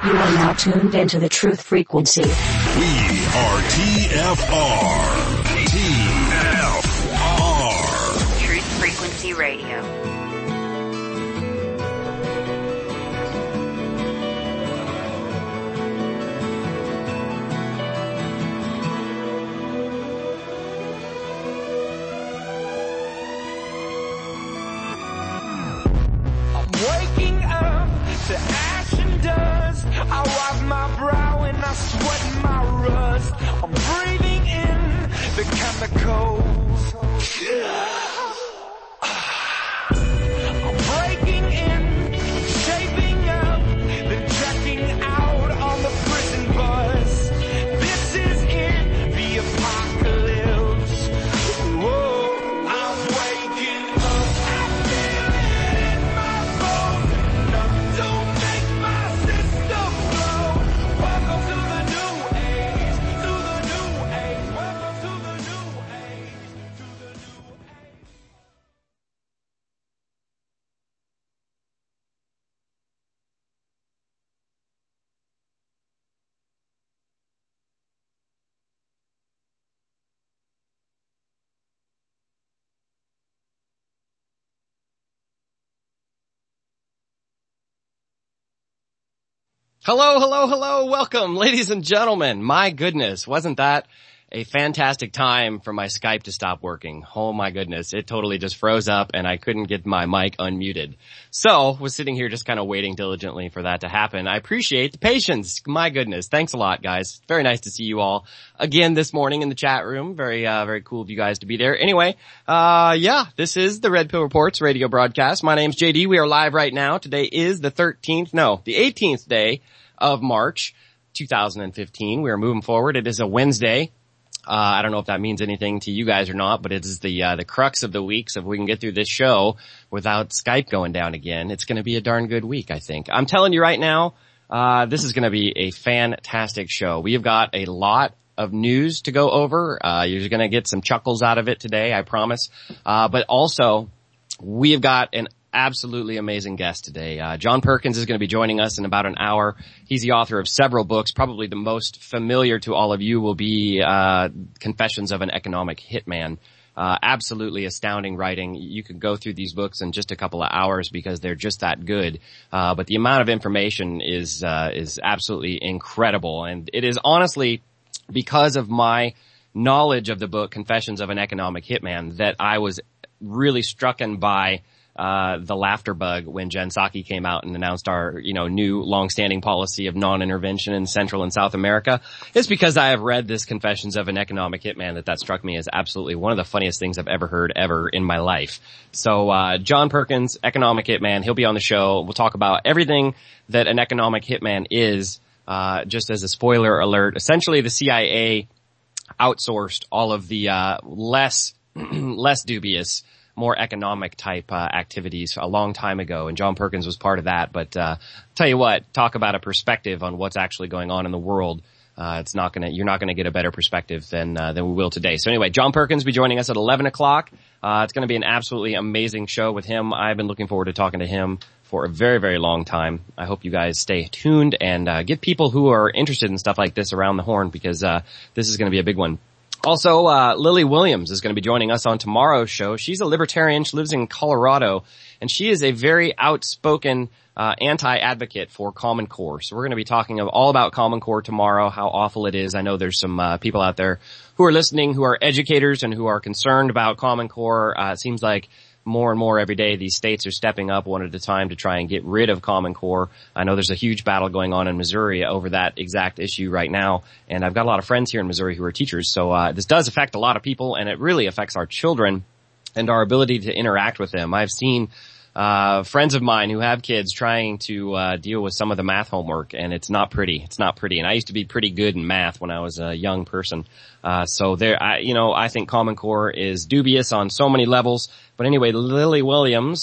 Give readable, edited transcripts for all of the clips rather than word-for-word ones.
You are now tuned into the Truth Frequency. We are TFR. TFR. Truth Frequency Radio. Waking up to ash and dust. I wipe my brow and I sweat my rust. I'm breathing in the chemicals. I'm breaking in, shaping up, then checking out on the prison bus. This is it, the apocalypse. Whoa, I'm waking up. I feel it in my bones. Enough to make my system blow. Welcome to the new age, to the new age. Welcome to the new age, to the new age. Hello, hello, hello. Welcome, ladies and gentlemen. My goodness, wasn't that a fantastic time for my Skype to stop working? Oh my goodness, it totally just froze up and I couldn't get my mic unmuted. So, was sitting here just kind of waiting diligently for that to happen. I appreciate the patience. My goodness, thanks a lot, guys. Very nice to see you all again this morning in the chat room. Very cool of you guys to be there. Anyway, this is the Red Pill Reports radio broadcast. My name's JD. We are live right now. Today is the 18th day of March 2015. We are moving forward. It is a Wednesday. I don't know if that means anything to you guys or not, but it is the crux of the week. So if we can get through this show without Skype going down again, it's going to be a darn good week, I think. I'm telling you right now, this is going to be a fantastic show. We have got a lot of news to go over. You're going to get some chuckles out of it today, I promise. But also, we have got an absolutely amazing guest today. John Perkins is going to be joining us in about an hour. He's the author of several books. Probably the most familiar to all of you will be Confessions of an Economic Hitman. Absolutely astounding writing. You could go through these books in just a couple of hours because they're just that good. But the amount of information is absolutely incredible. And it is honestly because of my knowledge of the book Confessions of an Economic Hitman that I was really strucken by the laughter bug when Jen Psaki came out and announced our, new long-standing policy of non-intervention in Central and South America. It's because I have read this Confessions of an Economic Hitman that struck me as absolutely one of the funniest things I've ever heard ever in my life. So, John Perkins, Economic Hitman, he'll be on the show. We'll talk about everything that an economic hitman is, just as a spoiler alert. Essentially, the CIA outsourced all of the, less dubious, more economic type activities a long time ago, and John Perkins was part of that. But tell you what, talk about a perspective on what's actually going on in the world. You're not gonna get a better perspective than we will today. So anyway, John Perkins will be joining us at 11 o'clock. It's gonna be an absolutely amazing show with him. I've been looking forward to talking to him for a very, very long time. I hope you guys stay tuned and get people who are interested in stuff like this around the horn, because this is gonna be a big one. Also, Lily Williams is going to be joining us on tomorrow's show. She's a libertarian. She lives in Colorado, and she is a very outspoken anti-advocate for Common Core. So we're going to be talking all about Common Core tomorrow, how awful it is. I know there's some people out there who are listening who are educators and who are concerned about Common Core. It seems like more and more every day these states are stepping up one at a time to try and get rid of Common Core. I know there's a huge battle going on in Missouri over that exact issue right now, and I've got a lot of friends here in Missouri who are teachers, so this does affect a lot of people, and it really affects our children and our ability to interact with them. I've seen friends of mine who have kids trying to deal with some of the math homework, and it's not pretty. It's not pretty. And I used to be pretty good in math when I was a young person. So I think Common Core is dubious on so many levels. But anyway, Lily Williams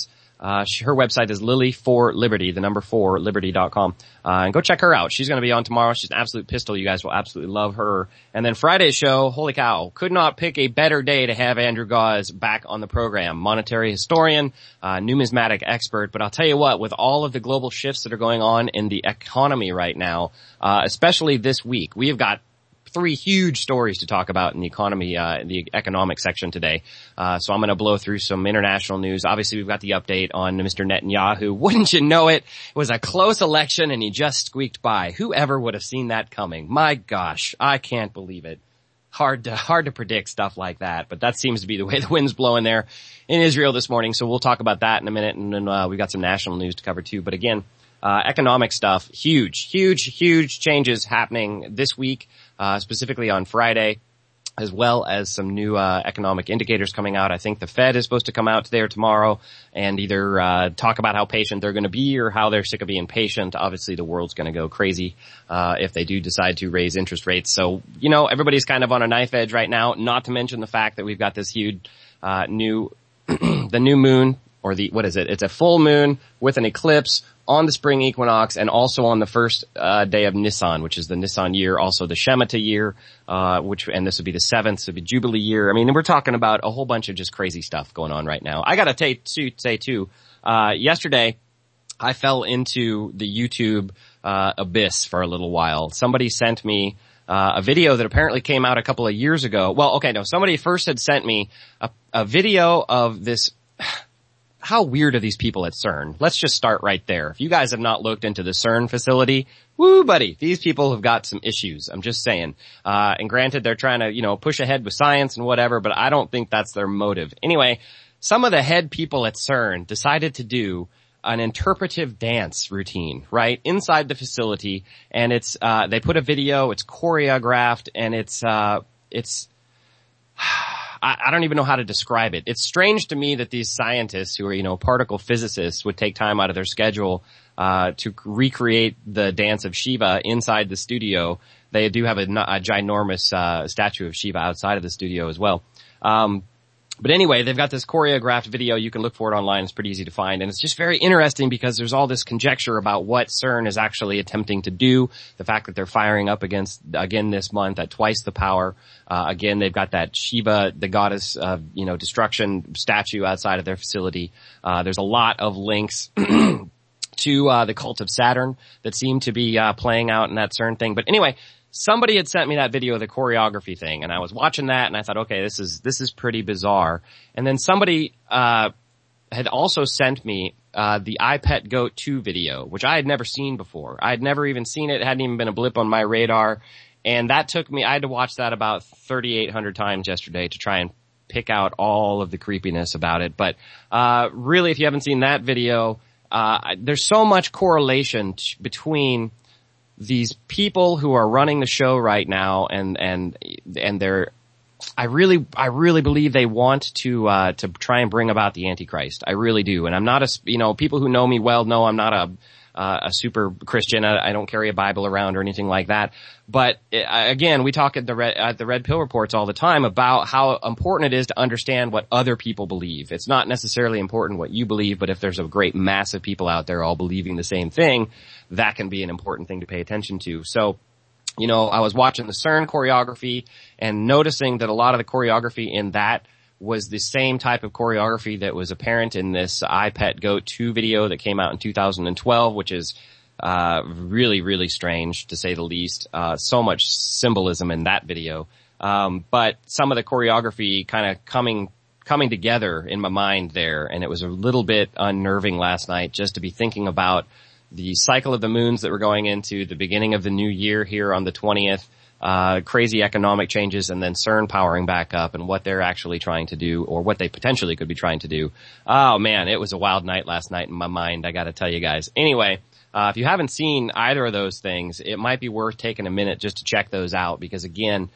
Her website is Lily for Liberty, the number 4, liberty.com. And go check her out. She's going to be on tomorrow. She's an absolute pistol. You guys will absolutely love her. And then Friday's show, holy cow, could not pick a better day to have Andrew Gause back on the program. Monetary historian, numismatic expert. But I'll tell you what, with all of the global shifts that are going on in the economy right now, especially this week, we have got 3 huge stories to talk about in the economy, the economic section today. So I'm going to blow through some international news. Obviously, we've got the update on Mr. Netanyahu. Wouldn't you know it? It was a close election and he just squeaked by. Whoever would have seen that coming? My gosh, I can't believe it. Hard to predict stuff like that, but that seems to be the way the wind's blowing there in Israel this morning. So we'll talk about that in a minute, and then we've got some national news to cover too. But again, economic stuff, huge changes happening this week, specifically on Friday, as well as some new economic indicators coming out. I think the Fed is supposed to come out today or tomorrow and either talk about how patient they're going to be or how they're sick of being patient. Obviously, the world's going to go crazy if they do decide to raise interest rates. So, you know, everybody's kind of on a knife edge right now, not to mention the fact that we've got this huge the new moon, or it's a full moon with an eclipse on the spring equinox and also on the first day of Nisan, which is the Nisan year, also the Shemitah year, and this would be the 7th, so it'd be Jubilee year. I mean, we're talking about a whole bunch of just crazy stuff going on right now. I gotta say too, yesterday I fell into the YouTube abyss for a little while. Somebody sent me a video that apparently came out a couple of years ago. Well, okay, no, somebody first had sent me a video of this. How weird are these people at CERN? Let's just start right there. If you guys have not looked into the CERN facility, woo buddy, these people have got some issues. I'm just saying. And granted, they're trying to, you know, push ahead with science and whatever, but I don't think that's their motive. Anyway, some of the head people at CERN decided to do an interpretive dance routine, right? Inside the facility. And it's, they put a video, it's choreographed, and it's I don't even know how to describe it. It's strange to me that these scientists who are, you know, particle physicists would take time out of their schedule to recreate the dance of Shiva inside the studio. They do have a ginormous statue of Shiva outside of the studio as well. But anyway, they've got this choreographed video. You can look for it online. It's pretty easy to find. And it's just very interesting because there's all this conjecture about what CERN is actually attempting to do. The fact that they're firing up again this month at twice the power. Again, they've got that Shiva, the goddess of, you know, destruction statue outside of their facility. There's a lot of links to the cult of Saturn that seem to be playing out in that CERN thing. But anyway, somebody had sent me that video of the choreography thing, and I was watching that, and I thought, okay, this is pretty bizarre. And then somebody had also sent me the iPet Goat 2 video, which I had never seen before. I had never even seen it. It hadn't even been a blip on my radar. And that took me, I had to watch that about 3,800 times yesterday to try and pick out all of the creepiness about it. But really, if you haven't seen that video, there's so much correlation between these people who are running the show right now and they're, I really believe they want to try and bring about the Antichrist. I really do. And I'm not people who know me well know I'm not a super Christian. I don't carry a Bible around or anything like that. But again, we talk at the Red Pill Reports all the time about how important it is to understand what other people believe. It's not necessarily important what you believe, but if there's a great mass of people out there all believing the same thing, that can be an important thing to pay attention to. So, you know, I was watching the CERN choreography and noticing that a lot of the choreography in that was the same type of choreography that was apparent in this iPet Goat 2 video that came out in 2012, which is really, really strange to say the least. So much symbolism in that video. But some of the choreography kind of coming together in my mind there, and it was a little bit unnerving last night just to be thinking about the cycle of the moons that we're going into, the beginning of the new year here on the 20th, crazy economic changes, and then CERN powering back up and what they're actually trying to do, or what they potentially could be trying to do. Oh man, it was a wild night last night in my mind, I gotta tell you guys. Anyway, if you haven't seen either of those things, it might be worth taking a minute just to check those out, because again,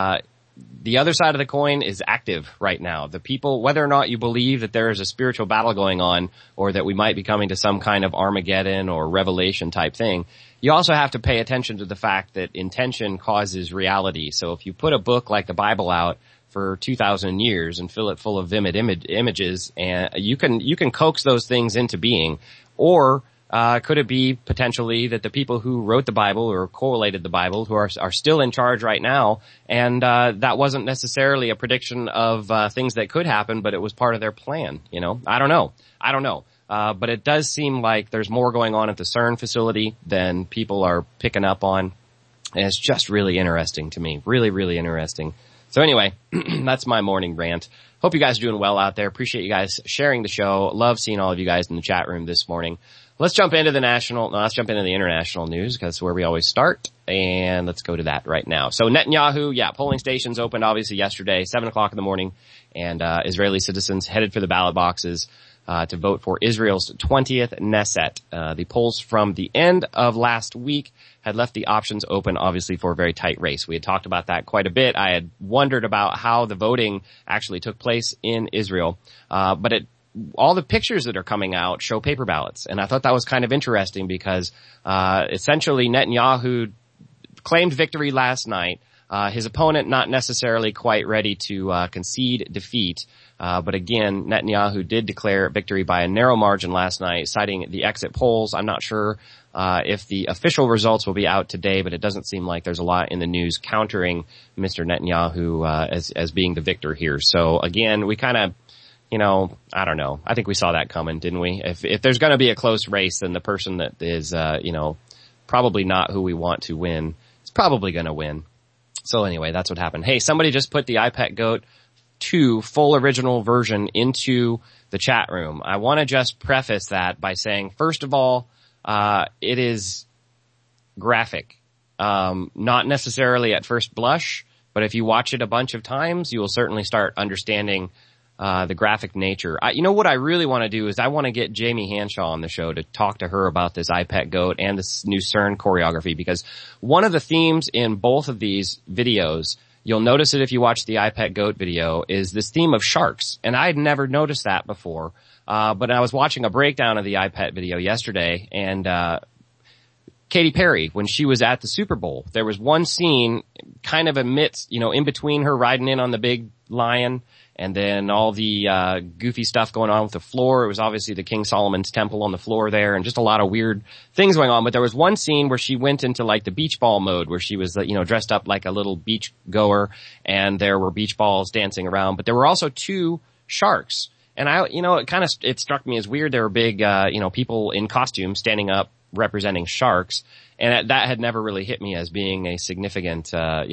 the other side of the coin is active right now. The people, whether or not you believe that there is a spiritual battle going on, or that we might be coming to some kind of Armageddon or Revelation type thing, you also have to pay attention to the fact that intention causes reality. So if you put a book like the Bible out for 2,000 years and fill it full of vivid images, and you can coax those things into being. Or could it be potentially that the people who wrote the Bible or correlated the Bible, who are still in charge right now, and that wasn't necessarily a prediction of things that could happen, but it was part of their plan? You know, I don't know. But it does seem like there's more going on at the CERN facility than people are picking up on. And it's just really interesting to me. Really, really interesting. So anyway, that's my morning rant. Hope you guys are doing well out there. Appreciate you guys sharing the show. Love seeing all of you guys in the chat room this morning. Let's jump into the international news, because that's where we always start. And let's go to that right now. So Netanyahu, polling stations opened obviously yesterday, 7 o'clock in the morning, and Israeli citizens headed for the ballot boxes to vote for Israel's 20th Knesset. The polls from the end of last week had left the options open, obviously, for a very tight race. We had talked about that quite a bit. I had wondered about how the voting actually took place in Israel, but all the pictures that are coming out show paper ballots, and I thought that was kind of interesting because essentially Netanyahu claimed victory last night. His opponent not necessarily quite ready to concede defeat. But again, Netanyahu did declare victory by a narrow margin last night, citing the exit polls. I'm not sure if the official results will be out today, but it doesn't seem like there's a lot in the news countering Mr. Netanyahu as being the victor here. So again, we kind of, I don't know. I think we saw that coming, didn't we? If there's going to be a close race, then the person that is, probably not who we want to win is probably going to win. So anyway, that's what happened. Hey, somebody just put the iPet Goat 2 full original version into the chat room. I want to just preface that by saying, first of all, it is graphic. Not necessarily at first blush, but if you watch it a bunch of times, you will certainly start understanding the graphic nature. What I really want to do is I want to get Jamie Hanshaw on the show to talk to her about this iPet Goat and this new CERN choreography, because one of the themes in both of these videos, you'll notice it if you watch the iPet Goat video, is this theme of sharks. And I had never noticed that before. But I was watching a breakdown of the iPet video yesterday, and Katy Perry, when she was at the Super Bowl, there was one scene kind of amidst, in between her riding in on the big lion and then all the goofy stuff going on with the floor. It was obviously the King Solomon's temple on the floor there, and just a lot of weird things going on. But there was one scene where she went into like the beach ball mode, where she was, dressed up like a little beach goer, and there were beach balls dancing around. But there were also 2 sharks. And it struck me as weird. There were big, people in costume standing up representing sharks. And that had never really hit me as being a significant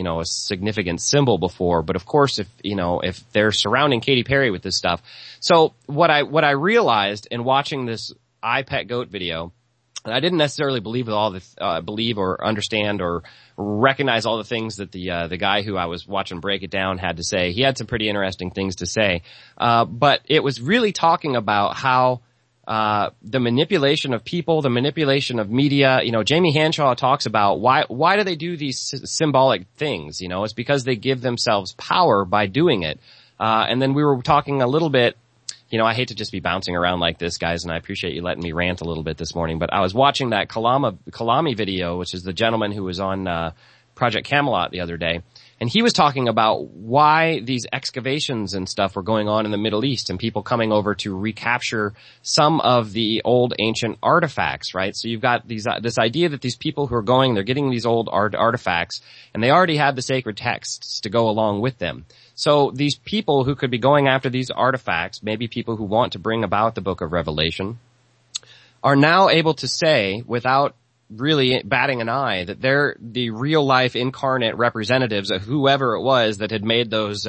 symbol before. But of course, if they're surrounding Katy Perry with this stuff. So what I realized in watching this iPet Goat video, and I didn't necessarily believe or understand or recognize all the things that the guy who I was watching break it down had to say. He had some pretty interesting things to say. But it was really talking about how the manipulation of people, the manipulation of media. Jamie Hanshaw talks about why do they do these symbolic things? It's because they give themselves power by doing it. And then we were talking a little bit, I hate to just be bouncing around like this, guys, and I appreciate you letting me rant a little bit this morning, but I was watching that Kalami video, which is the gentleman who was on Project Camelot the other day. And he was talking about why these excavations and stuff were going on in the Middle East and people coming over to recapture some of the old ancient artifacts, right? So you've got this idea that these people who are going, they're getting these old artifacts, and they already have the sacred texts to go along with them. So these people who could be going after these artifacts, maybe people who want to bring about the book of Revelation, are now able to say, without really batting an eye, that they're the real life incarnate representatives of whoever it was that had made those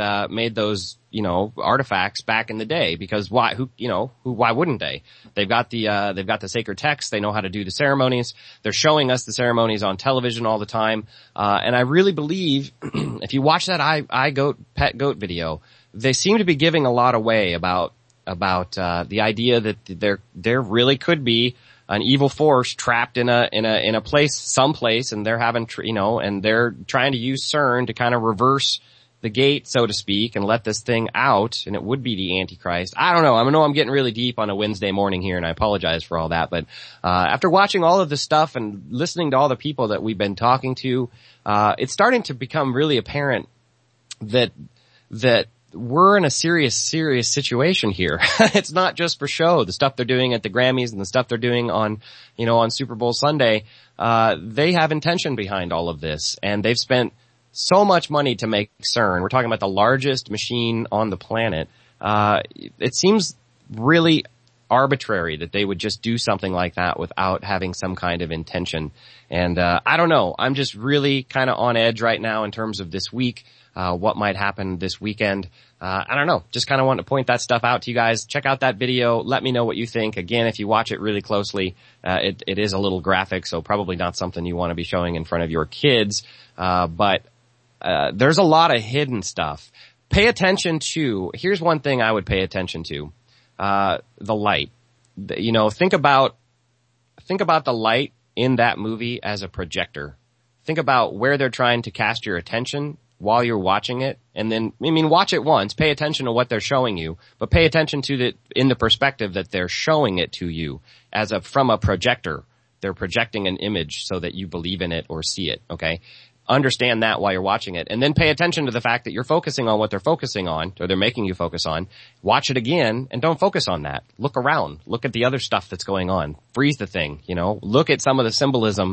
artifacts back in the day. Because why wouldn't they? They've got the sacred text. They know how to do the ceremonies. They're showing us the ceremonies on television all the time. And I really believe if you watch that Pet Goat video, they seem to be giving a lot away about the idea that there really could be an evil force trapped in a place, someplace, and they're having, and they're trying to use CERN to kind of reverse the gate, so to speak, and let this thing out, and it would be the Antichrist. I don't know. I know I'm getting really deep on a Wednesday morning here, and I apologize for all that, but after watching all of this stuff and listening to all the people that we've been talking to, it's starting to become really apparent that that we're in a serious situation here. It's not just for show. The stuff they're doing at the Grammys and the stuff they're doing on Super Bowl Sunday, they have intention behind all of this, and they've spent so much money to make CERN. We're talking about the largest machine on the planet. It seems really arbitrary that they would just do something like that without having some kind of intention. And I don't know. I'm just really kind of on edge right now in terms of this week. What might happen this weekend. I don't know. Just kind of want to point that stuff out to you guys. Check out that video. Let me know what you think. Again, if you watch it really closely, it is a little graphic, so probably not something you want to be showing in front of your kids. But there's a lot of hidden stuff. Pay attention to, here's one thing I would pay attention to, the light. Think about the light in that movie as a projector. Think about where they're trying to cast your attention while you're watching it. And then, watch it once, pay attention to what they're showing you, but pay attention to it in the perspective that they're showing it to you from a projector. They're projecting an image so that you believe in it or see it, okay? Understand that while you're watching it, and then pay attention to the fact that you're focusing on what they're focusing on, or they're making you focus on. Watch it again, and don't focus on that. Look around. Look at the other stuff that's going on. Freeze the thing, Look at some of the symbolism.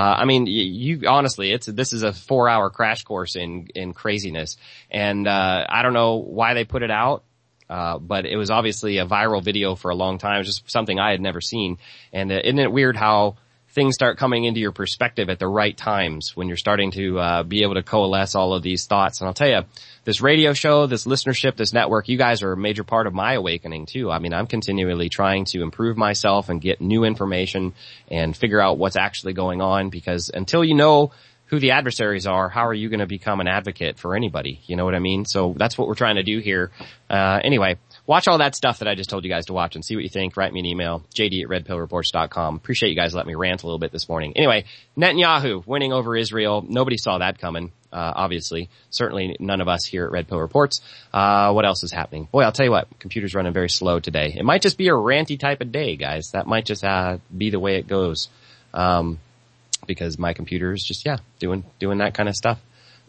You honestly, this is a 4-hour crash course in craziness, and I don't know why they put it out. But it was obviously a viral video for a long time. It was just something I had never seen. And isn't it weird how things start coming into your perspective at the right times when you're starting to be able to coalesce all of these thoughts. And I'll tell you, this radio show, this listenership, this network, you guys are a major part of my awakening too. I'm continually trying to improve myself and get new information and figure out what's actually going on, because until you know who the adversaries are, how are you going to become an advocate for anybody? You know what I mean? So that's what we're trying to do here. Anyway, watch all that stuff that I just told you guys to watch and see what you think. Write me an email, jd@redpillreports.com. Appreciate you guys letting me rant a little bit this morning. Anyway, Netanyahu winning over Israel. Nobody saw that coming, obviously. Certainly none of us here at Red Pill Reports. What else is happening? Boy, I'll tell you what, computer's running very slow today. It might just be a ranty type of day, guys. That might just be the way it goes. Because my computer is just, doing that kind of stuff.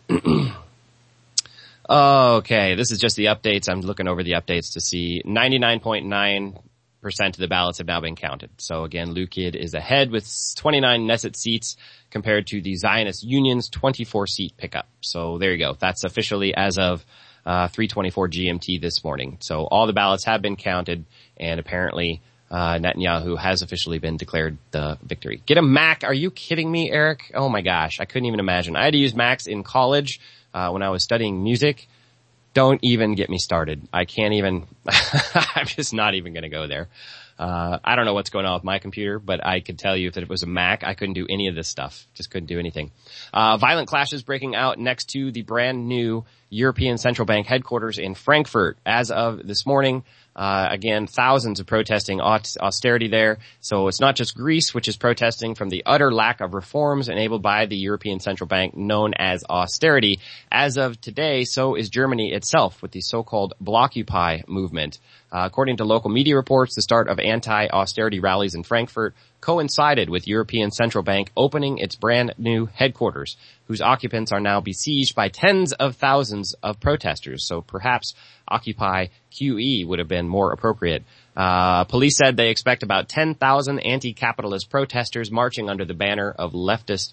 Okay, this is just the updates. I'm looking over the updates to see 99.9% of the ballots have now been counted. So again, Lukid is ahead with 29 Knesset seats compared to the Zionist Union's 24-seat pickup. So there you go. That's officially as of 3:24 GMT this morning. So all the ballots have been counted, and apparently Netanyahu has officially been declared the victory. Get a Mac. Are you kidding me, Eric? Oh my gosh. I couldn't even imagine. I had to use Macs in college, when I was studying music. Don't even get me started. I can't even, I'm just not even going to go there. I don't know what's going on with my computer, but I could tell you if it was a Mac, I couldn't do any of this stuff. Just couldn't do anything. Violent clashes breaking out next to the brand new European Central Bank headquarters in Frankfurt as of this morning. Again, thousands of protesting austerity there. So it's not just Greece, which is protesting from the utter lack of reforms enabled by the European Central Bank known as austerity. As of today, so is Germany itself with the so-called Blockupy movement. According to local media reports, the start of anti-austerity rallies in Frankfurt coincided with European Central Bank opening its brand new headquarters, whose occupants are now besieged by tens of thousands of protesters. So perhaps Occupy QE would have been more appropriate. Police said they expect about 10,000 anti-capitalist protesters marching under the banner of the leftist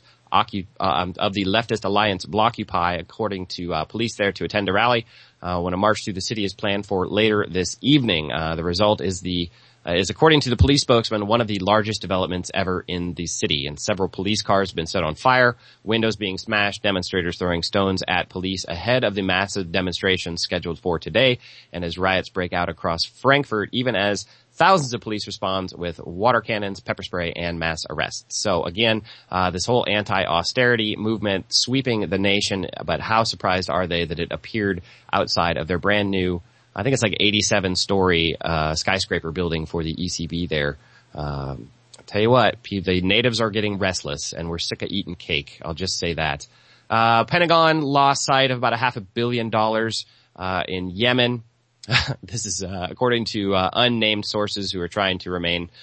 alliance Blockupy, according to police there, to attend a rally when a march through the city is planned for later this evening. The result is according to the police spokesman, one of the largest developments ever in the city. And several police cars have been set on fire, windows being smashed, demonstrators throwing stones at police ahead of the massive demonstration scheduled for today. And as riots break out across Frankfurt, even as thousands of police respond with water cannons, pepper spray, and mass arrests. So again, this whole anti-austerity movement sweeping the nation, but how surprised are they that it appeared outside of their brand new, I think it's like 87-story skyscraper building for the ECB there. I'll tell you what, the natives are getting restless, and we're sick of eating cake. I'll just say that. Pentagon lost sight of about $500 million in Yemen. This is according to unnamed sources who are trying to remain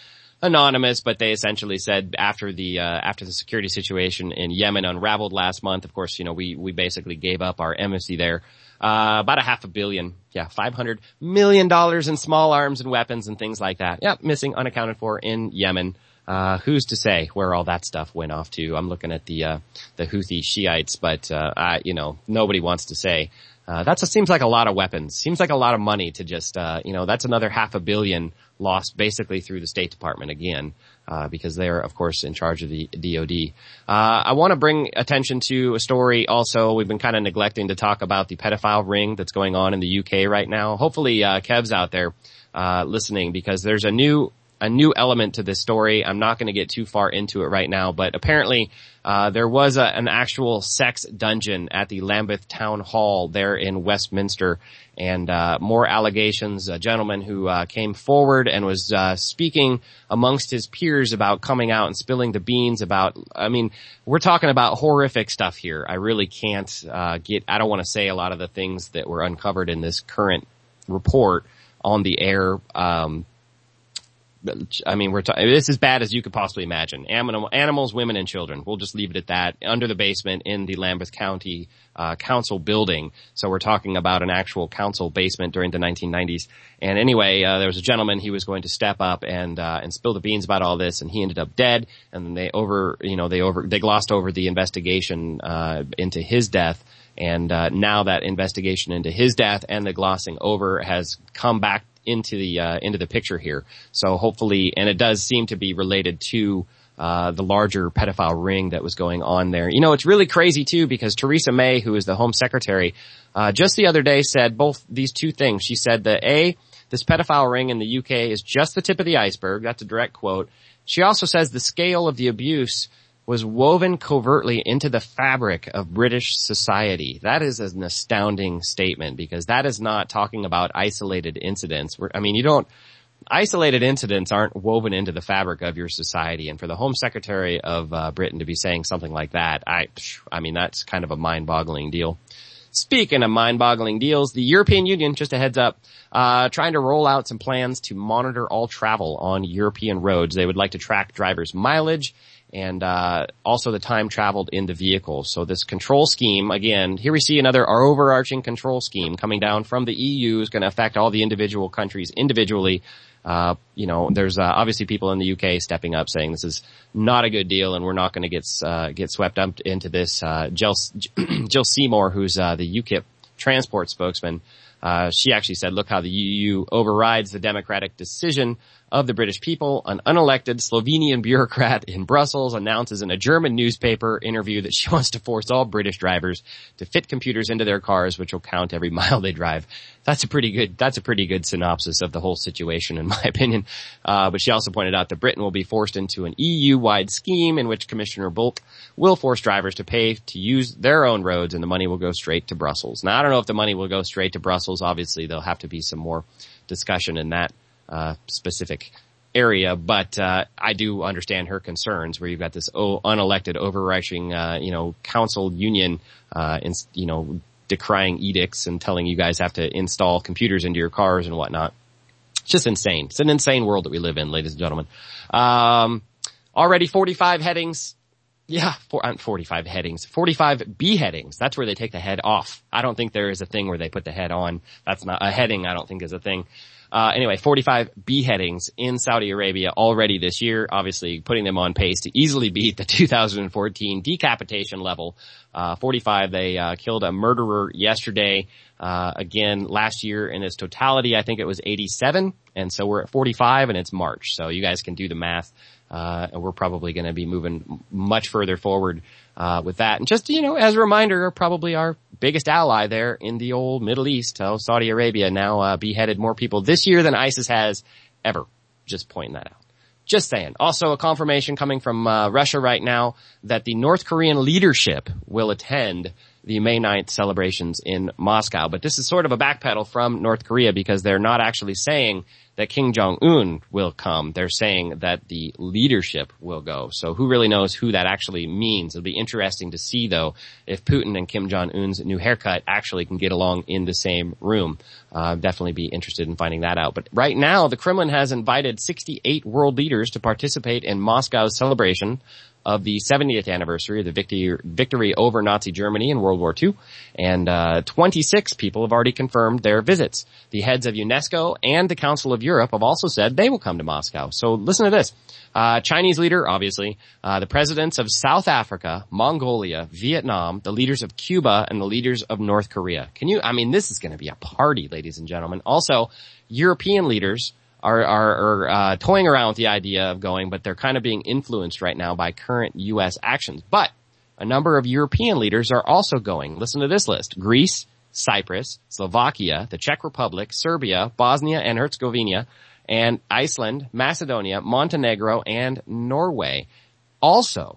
anonymous, but they essentially said after the security situation in Yemen unraveled last month, of course, we basically gave up our embassy there. About $500 million, $500 million in small arms and weapons and things like that. Yep, missing, unaccounted for in Yemen. Who's to say where all that stuff went off to? I'm looking at the Houthi Shiites, but, nobody wants to say. Seems like a lot of weapons. Seems like a lot of money to just, that's another $500 million lost basically through the State Department again, because they're, of course, in charge of the DOD. I want to bring attention to a story also. We've been kind of neglecting to talk about the pedophile ring that's going on in the UK right now. Hopefully, Kev's out there, listening, because there's a new element to this story. I'm not going to get too far into it right now, but apparently there was an actual sex dungeon at the Lambeth Town Hall there in Westminster, and more allegations. A gentleman who came forward and was speaking amongst his peers about coming out and spilling the beans about, we're talking about horrific stuff here. I really can't I don't want to say a lot of the things that were uncovered in this current report on the air. This is as bad as you could possibly imagine. Animals, women, and children. We'll just leave it at that. Under the basement in the Lambeth County Council building. So we're talking about an actual council basement during the 1990s. And anyway, there was a gentleman. He was going to step up and spill the beans about all this, and he ended up dead. And they glossed over the investigation into his death. And now that investigation into his death and the glossing over has come back into the picture here. So hopefully, and it does seem to be related to the larger pedophile ring that was going on there. It's really crazy too, because Theresa May, who is the Home Secretary, just the other day said both these two things. She said that this pedophile ring in the UK is just the tip of the iceberg. That's a direct quote. She also says the scale of the abuse was woven covertly into the fabric of British society. That is an astounding statement, because that is not talking about isolated incidents. Isolated incidents aren't woven into the fabric of your society. And for the Home Secretary of Britain to be saying something like that, that's kind of a mind-boggling deal. Speaking of mind-boggling deals, the European Union, just a heads up, trying to roll out some plans to monitor all travel on European roads. They would like to track drivers' mileage and also the time traveled in the vehicle. So this control scheme, again, here we see another overarching control scheme coming down from the EU, is going to affect all the individual countries individually. There's obviously people in the UK stepping up saying this is not a good deal, and we're not going to get swept up into this. Jill Seymour, who's the UKIP transport spokesman, she actually said, look how the EU overrides the democratic decision of the British people. An unelected Slovenian bureaucrat in Brussels announces in a German newspaper interview that she wants to force all British drivers to fit computers into their cars, which will count every mile they drive. That's a pretty good synopsis of the whole situation, in my opinion. But she also pointed out that Britain will be forced into an EU-wide scheme in which Commissioner Bulc will force drivers to pay to use their own roads, and the money will go straight to Brussels. Now, I don't know if the money will go straight to Brussels. Obviously, there'll have to be some more discussion in that specific area, but I do understand her concerns, where you've got this unelected overarching council union decrying edicts and telling you guys have to install computers into your cars and whatnot. It's just insane. It's an insane world that we live in, ladies and gentlemen. Already 45 headings. Yeah, 45 headings. 45 beheadings. That's where they take the head off. I don't think there is a thing where they put the head on. That's not a heading. I don't think is a thing. Anyway, 45 beheadings in Saudi Arabia already this year, obviously putting them on pace to easily beat the 2014 decapitation level. 45, they killed a murderer yesterday. Again, last year in its totality, I think it was 87, and so we're at 45, and it's March. So you guys can do the math. And we're probably going to be moving much further forward with that. And just, as a reminder, probably our biggest ally there in the old Middle East, Saudi Arabia, now beheaded more people this year than ISIS has ever. Just pointing that out. Just saying. Also, a confirmation coming from Russia right now that the North Korean leadership will attend the May 9th celebrations in Moscow. But this is sort of a backpedal from North Korea because they're not actually saying that Kim Jong-un will come. They're saying that the leadership will go. So who really knows who that actually means? It'll be interesting to see, though, if Putin and Kim Jong-un's new haircut actually can get along in the same room. Definitely be interested in finding that out. But right now, the Kremlin has invited 68 world leaders to participate in Moscow's celebration of the 70th anniversary of the victory over Nazi Germany in World War II. And 26 people have already confirmed their visits. The heads of UNESCO and the Council of Europe have also said they will come to Moscow. So listen to this. Chinese leader, obviously, the presidents of South Africa, Mongolia, Vietnam, the leaders of Cuba, and the leaders of North Korea. This is going to be a party, ladies and gentlemen. Also, European leaders are toying around with the idea of going, but they're kind of being influenced right now by current U.S. actions. But a number of European leaders are also going. Listen to this list. Greece, Cyprus, Slovakia, the Czech Republic, Serbia, Bosnia and Herzegovina, and Iceland, Macedonia, Montenegro, and Norway. Also,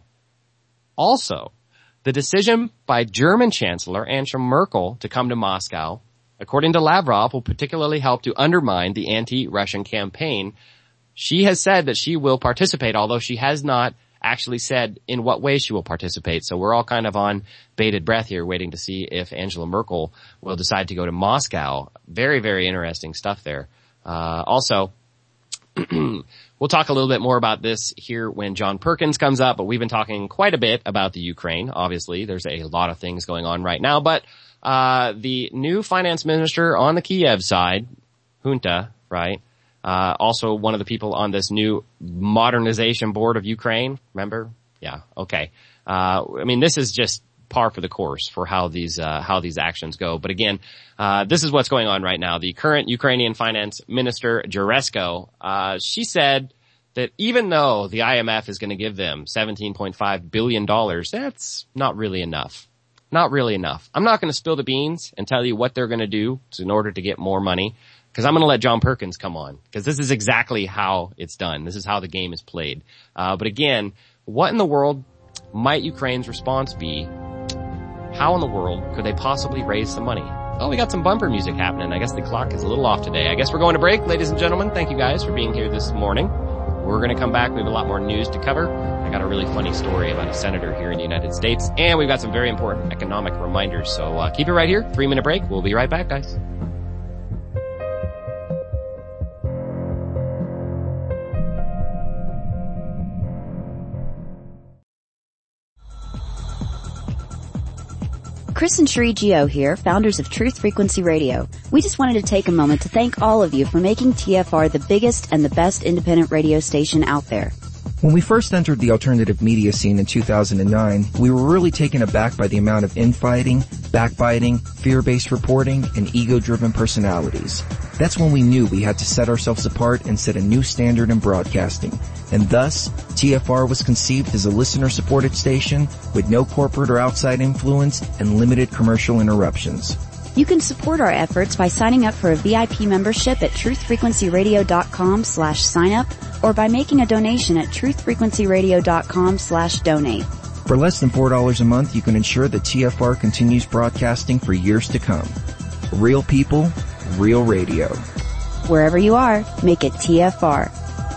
the decision by German Chancellor Angela Merkel to come to Moscow, according to Lavrov, will particularly help to undermine the anti-Russian campaign. She has said that she will participate, although she has not actually said in what way she will participate. So we're all kind of on bated breath here, waiting to see if Angela Merkel will decide to go to Moscow. Very, very interesting stuff there. Also, we'll talk a little bit more about this here when John Perkins comes up, but we've been talking quite a bit about the Ukraine. Obviously, there's a lot of things going on right now, but the new finance minister on the Kiev side, junta, right? Also one of the people on this new modernization board of Ukraine. Remember? Yeah. Okay. This is just par for the course for how these actions go. But again, this is what's going on right now. The current Ukrainian finance minister, Jaresko, she said that even though the IMF is going to give them $17.5 billion, that's not really enough. Not really enough. I'm not going to spill the beans and tell you what they're going to do in order to get more money, because I'm going to let John Perkins come on, because this is exactly how it's done. This is how the game is played. But again, what in the world might Ukraine's response be? How in the world could they possibly raise some money? Oh, we got some bumper music happening. I guess the clock is a little off today. I guess we're going to break, ladies and gentlemen. Thank you guys for being here this morning. We're going to come back. We have a lot more news to cover. I got a really funny story about a senator here in the United States, and we've got some very important economic reminders. So keep it right here. 3-minute break. We'll be right back, guys. Chris and Sheree Gio here, founders of Truth Frequency Radio. We just wanted to take a moment to thank all of you for making TFR the biggest and the best independent radio station out there. When we first entered the alternative media scene in 2009, we were really taken aback by the amount of infighting, backbiting, fear-based reporting, and ego-driven personalities. That's when we knew we had to set ourselves apart and set a new standard in broadcasting. And thus, TFR was conceived as a listener-supported station with no corporate or outside influence and limited commercial interruptions. You can support our efforts by signing up for a VIP membership at truthfrequencyradio.com/sign-up or by making a donation at truthfrequencyradio.com/donate. For less than $4 a month, you can ensure that TFR continues broadcasting for years to come. Real people, real radio. Wherever you are, make it TFR.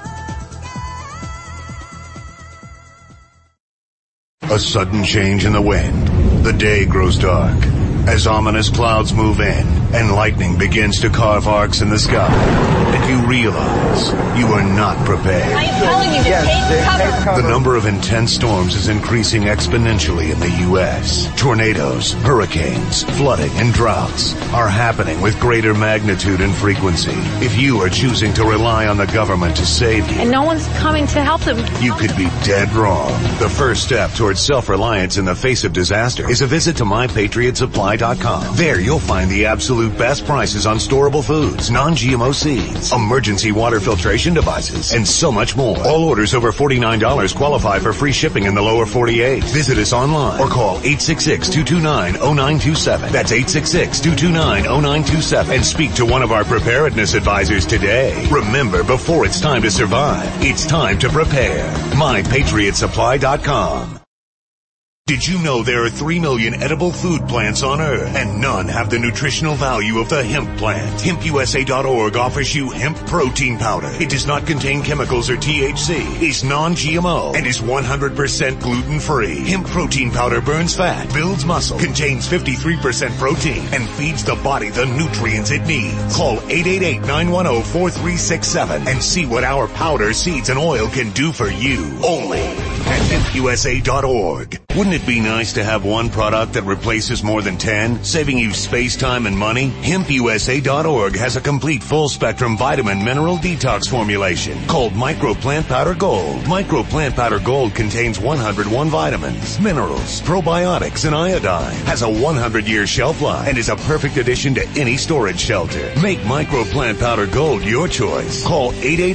A sudden change in the wind. The day grows dark as ominous clouds move in and lightning begins to carve arcs in the sky. And you realize you are not prepared. I'm telling you to take cover. The number of intense storms is increasing exponentially in the U.S. Tornadoes, hurricanes, flooding, and droughts are happening with greater magnitude and frequency. If you are choosing to rely on the government to save you, And no one's coming to help them. you could be dead wrong. The first step towards self-reliance in the face of disaster is a visit to MyPatriotSupply.com. There you'll find the absolute best prices on storable foods, non-GMO seeds, emergency water filtration devices, and so much more. All orders over $49 qualify for free shipping in the lower 48. Visit us online or call 866-229-0927. That's 866-229-0927 and speak to one of our preparedness advisors today. Remember, before it's time to survive, it's time to prepare. MyPatriotSupply.com. Did you know there are 3 million edible food plants on Earth, and none have the nutritional value of the hemp plant? HempUSA.org offers you hemp protein powder. It does not contain chemicals or THC, is non-GMO, and is 100% gluten-free. Hemp protein powder burns fat, builds muscle, contains 53% protein, and feeds the body the nutrients it needs. Call 888-910-4367 and see what our powder, seeds, and oil can do for you. Only at HempUSA.org. Wouldn't it be nice to have one product that replaces more than 10, saving you space, time, and money? HempUSA.org has a complete full-spectrum vitamin mineral detox formulation called Micro Plant Powder Gold. Micro Plant Powder Gold contains 101 vitamins, minerals, probiotics, and iodine. Has a 100-year shelf life and is a perfect addition to any storage shelter. Make Micro Plant Powder Gold your choice. Call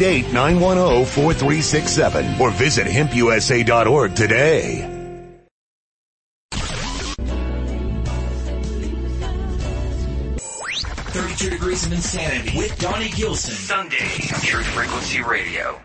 888-910-4367 or visit HempUSA.org today. 32 Degrees of Insanity with Donnie Gilson. Sunday on Truth Frequency Radio.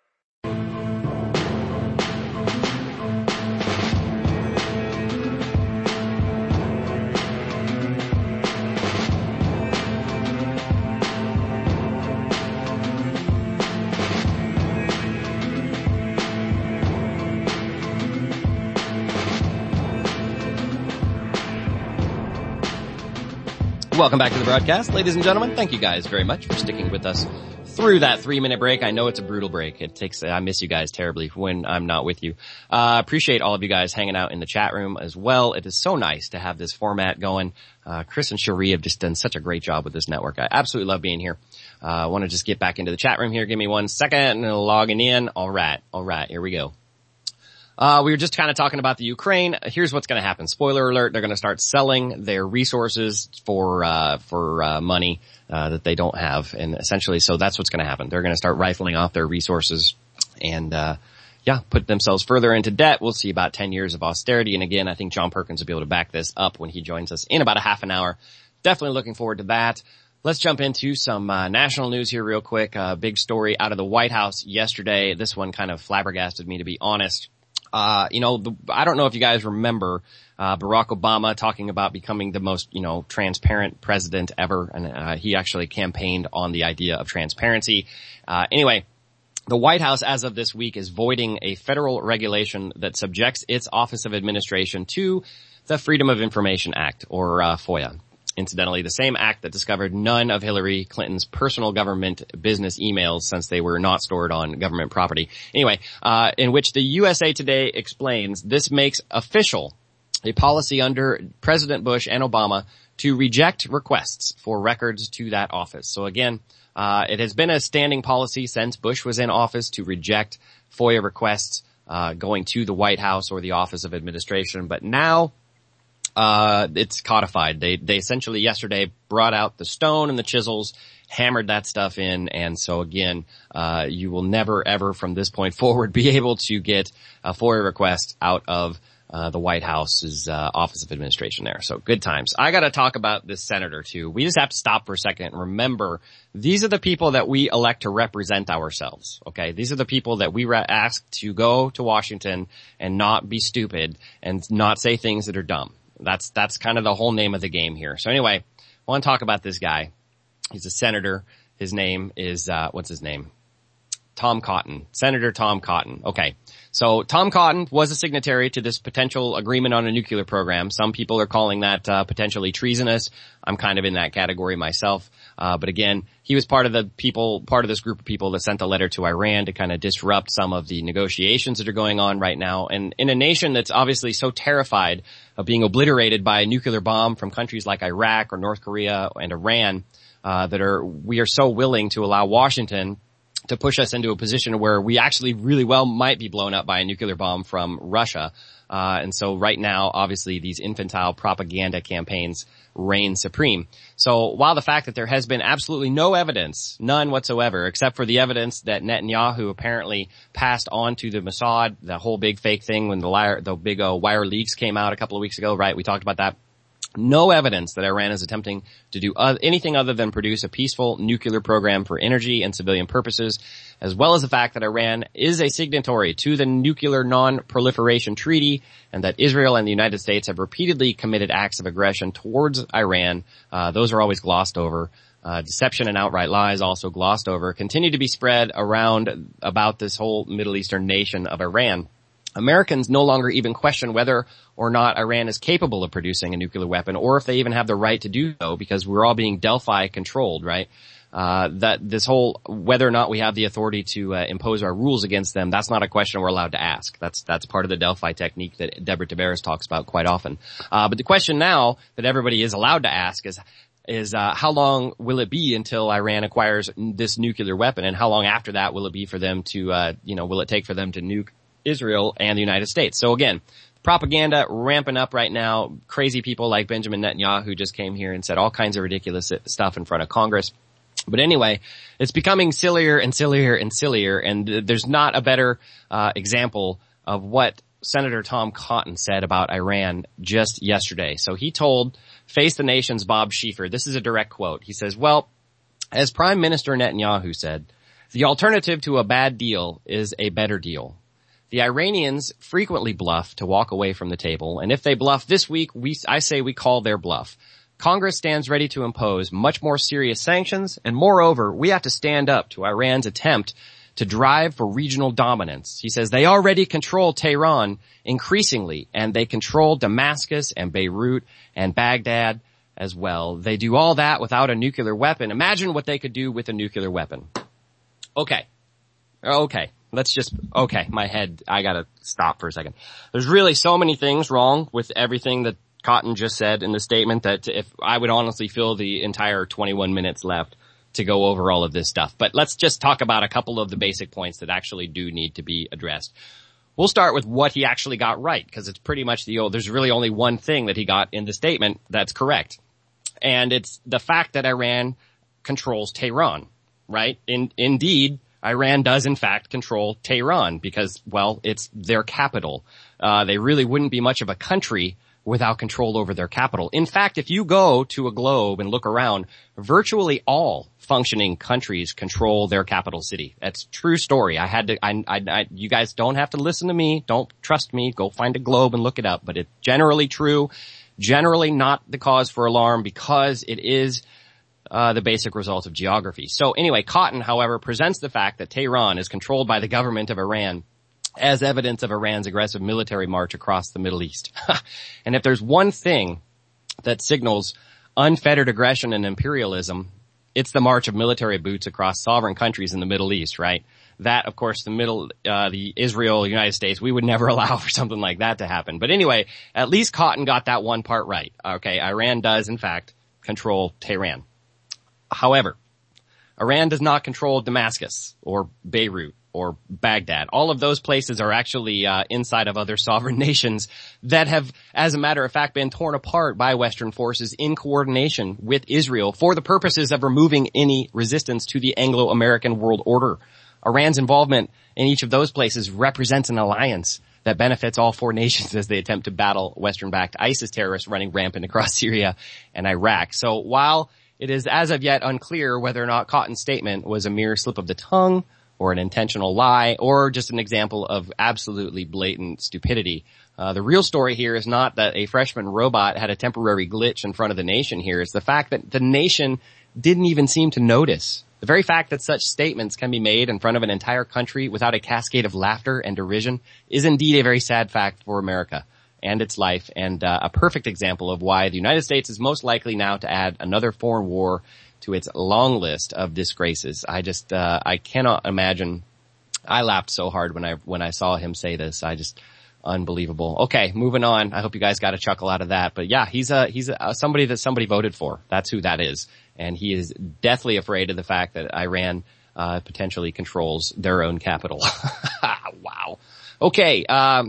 Welcome back to the broadcast, ladies and gentlemen. Thank you guys very much for sticking with us through that 3-minute break. I know it's a brutal break. I miss you guys terribly when I'm not with you. Appreciate all of you guys hanging out in the chat room as well. It is so nice to have this format going. Chris and Cherie have just done such a great job with this network. I absolutely love being here. I want to just get back into the chat room here. Give me 1 second and logging in. All right. Here we go. We were just kind of talking about the Ukraine. Here's what's going to happen. Spoiler alert, they're going to start selling their resources for money, that they don't have. And essentially, so that's what's going to happen. They're going to start rifling off their resources and, put themselves further into debt. We'll see about 10 years of austerity. And again, I think John Perkins will be able to back this up when he joins us in about a half an hour. Definitely looking forward to that. Let's jump into some national news here real quick. Big story out of the White House yesterday. This one kind of flabbergasted me, to be honest. I don't know if you guys remember, Barack Obama talking about becoming the most, transparent president ever. And, he actually campaigned on the idea of transparency. Anyway, the White House as of this week is voiding a federal regulation that subjects its Office of Administration to the Freedom of Information Act, or FOIA. Incidentally, the same act that discovered none of Hillary Clinton's personal government business emails, since they were not stored on government property. Anyway, in which the USA Today explains this makes official a policy under President Bush and Obama to reject requests for records to that office. So again, it has been a standing policy since Bush was in office to reject FOIA requests going to the White House or the Office of Administration, but now it's codified. They essentially yesterday brought out the stone and the chisels, hammered that stuff in, and so again, you will never ever from this point forward be able to get a FOIA request out of the White House's Office of Administration there. So good times. I gotta talk about this senator too. We just have to stop for a second and remember, these are the people that we elect to represent ourselves, okay? These are the people that we ask to go to Washington and not be stupid and not say things that are dumb. That's kind of the whole name of the game here. So anyway, I want to talk about this guy. He's a senator. His name is, what's his name? Tom Cotton. Senator Tom Cotton. Okay. So Tom Cotton was a signatory to this potential agreement on a nuclear program. Some people are calling that potentially treasonous. I'm kind of in that category myself. But again, he was part of this group of people that sent a letter to Iran to kind of disrupt some of the negotiations that are going on right now. And in a nation that's obviously so terrified of being obliterated by a nuclear bomb from countries like Iraq or North Korea and Iran, we are so willing to allow Washington to push us into a position where we actually really well might be blown up by a nuclear bomb from Russia. And so right now, obviously, these infantile propaganda campaigns reign supreme. So while the fact that there has been absolutely no evidence, none whatsoever, except for the evidence that Netanyahu apparently passed on to the Mossad, the whole big fake thing when the big wire leaks came out a couple of weeks ago, right? We talked about that. no evidence that Iran is attempting to do anything other than produce a peaceful nuclear program for energy and civilian purposes, as well as the fact that Iran is a signatory to the Nuclear Non-Proliferation Treaty, and that Israel and the United States have repeatedly committed acts of aggression towards Iran. Those are always glossed over. Deception and outright lies also glossed over, continue to be spread around about this whole Middle Eastern nation of Iran. Americans no longer even question whether or not Iran is capable of producing a nuclear weapon, or if they even have the right to do so, because we're all being Delphi controlled, right? That this whole, whether or not we have the authority to impose our rules against them, that's not a question we're allowed to ask. That's part of the Delphi technique that Deborah Tavares talks about quite often. But the question now that everybody is allowed to ask is how long will it be until Iran acquires this nuclear weapon, and how long after that will it be for them to, will it take for them to nuke Israel and the United States? So again, propaganda ramping up right now. Crazy people like Benjamin Netanyahu just came here and said all kinds of ridiculous stuff in front of Congress. But anyway, it's becoming sillier and sillier and sillier, and there's not a better example of what Senator Tom Cotton said about Iran just yesterday. So he told Face the Nation's Bob Schieffer, this is a direct quote. He says, well, as Prime Minister Netanyahu said, the alternative to a bad deal is a better deal. The Iranians frequently bluff to walk away from the table, and if they bluff this week, I say we call their bluff. Congress stands ready to impose much more serious sanctions, and moreover, we have to stand up to Iran's attempt to drive for regional dominance. He says they already control Tehran increasingly, and they control Damascus and Beirut and Baghdad as well. They do all that without a nuclear weapon. Imagine what they could do with a nuclear weapon. Okay. My head, I gotta stop for a second. There's really so many things wrong with everything that Cotton just said in the statement that if I would honestly fill the entire 21 minutes left to go over all of this stuff. But let's just talk about a couple of the basic points that actually do need to be addressed. We'll start with what he actually got right, because it's pretty much there's really only one thing that he got in the statement that's correct. And it's the fact that Iran controls Tehran, right? Indeed, Iran does in fact control Tehran because, well, it's their capital. They really wouldn't be much of a country without control over their capital. In fact, if you go to a globe and look around, virtually all functioning countries control their capital city. That's a true story. You guys don't have to listen to me. Don't trust me. Go find a globe and look it up. But it's generally true. Generally not the cause for alarm because it is the basic result of geography. So anyway, Cotton, however, presents the fact that Tehran is controlled by the government of Iran as evidence of Iran's aggressive military march across the Middle East. And if there's one thing that signals unfettered aggression and imperialism, it's the march of military boots across sovereign countries in the Middle East, right? That, of course, the Israel, United States, we would never allow for something like that to happen. But anyway, at least Cotton got that one part right. Okay, Iran does, in fact, control Tehran. However, Iran does not control Damascus or Beirut or Baghdad. All of those places are actually inside of other sovereign nations that have, as a matter of fact, been torn apart by Western forces in coordination with Israel for the purposes of removing any resistance to the Anglo-American world order. Iran's involvement in each of those places represents an alliance that benefits all four nations as they attempt to battle Western-backed ISIS terrorists running rampant across Syria and Iraq. So while it is as of yet unclear whether or not Cotton's statement was a mere slip of the tongue or an intentional lie or just an example of absolutely blatant stupidity, the real story here is not that a freshman robot had a temporary glitch in front of the nation here. It's the fact that the nation didn't even seem to notice. The very fact that such statements can be made in front of an entire country without a cascade of laughter and derision is indeed a very sad fact for America and its life, and a perfect example of why the United States is most likely now to add another foreign war to its long list of disgraces. I cannot imagine. I laughed so hard when I saw him say this. Unbelievable. Okay, moving on. I hope you guys got a chuckle out of that. But yeah, he's somebody that somebody voted for. That's who that is. And he is deathly afraid of the fact that Iran potentially controls their own capital. Wow. Okay,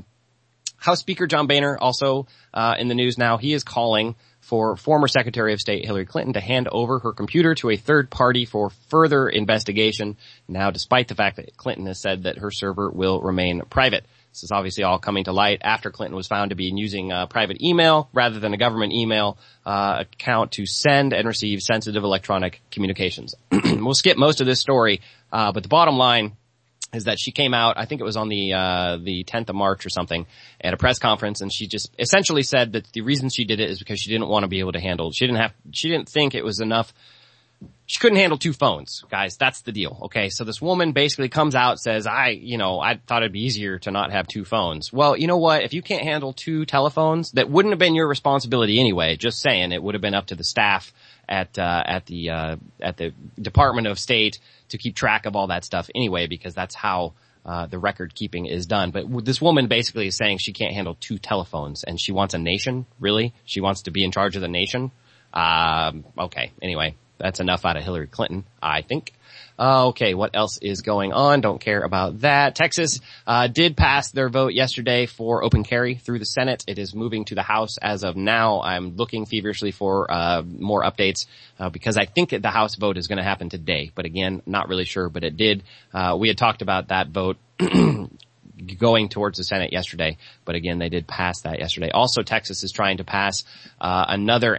House Speaker John Boehner also in the news now. He is calling for former Secretary of State Hillary Clinton to hand over her computer to a third party for further investigation. Now, despite the fact that Clinton has said that her server will remain private. This is obviously all coming to light after Clinton was found to be using a private email rather than a government email account to send and receive sensitive electronic communications. We'll skip most of this story, but the bottom line is that she came out, I think it was on the 10th of March or something, at a press conference, and she just essentially said that the reason she did it is because she didn't want to be able to handle, she didn't think it was enough. She couldn't handle 2 phones, guys. That's the deal. Okay. So this woman basically comes out, says, I thought it'd be easier to not have 2 phones. Well, you know what? If you can't handle 2 telephones, that wouldn't have been your responsibility anyway. Just saying, it would have been up to the staff at the Department of State to keep track of all that stuff anyway, because that's how the record keeping is done. But this woman basically is saying she can't handle 2 telephones, and she wants a nation? Really? She wants to be in charge of the nation? Okay. Anyway. That's enough out of Hillary Clinton, I think. Okay, what else is going on? Don't care about that. Texas did pass their vote yesterday for open carry through the Senate. It is moving to the House as of now. I'm looking feverishly for more updates because I think the House vote is going to happen today. But again, not really sure, but it did. We had talked about that vote going towards the Senate yesterday, but again, they did pass that yesterday. Also, Texas is trying to pass another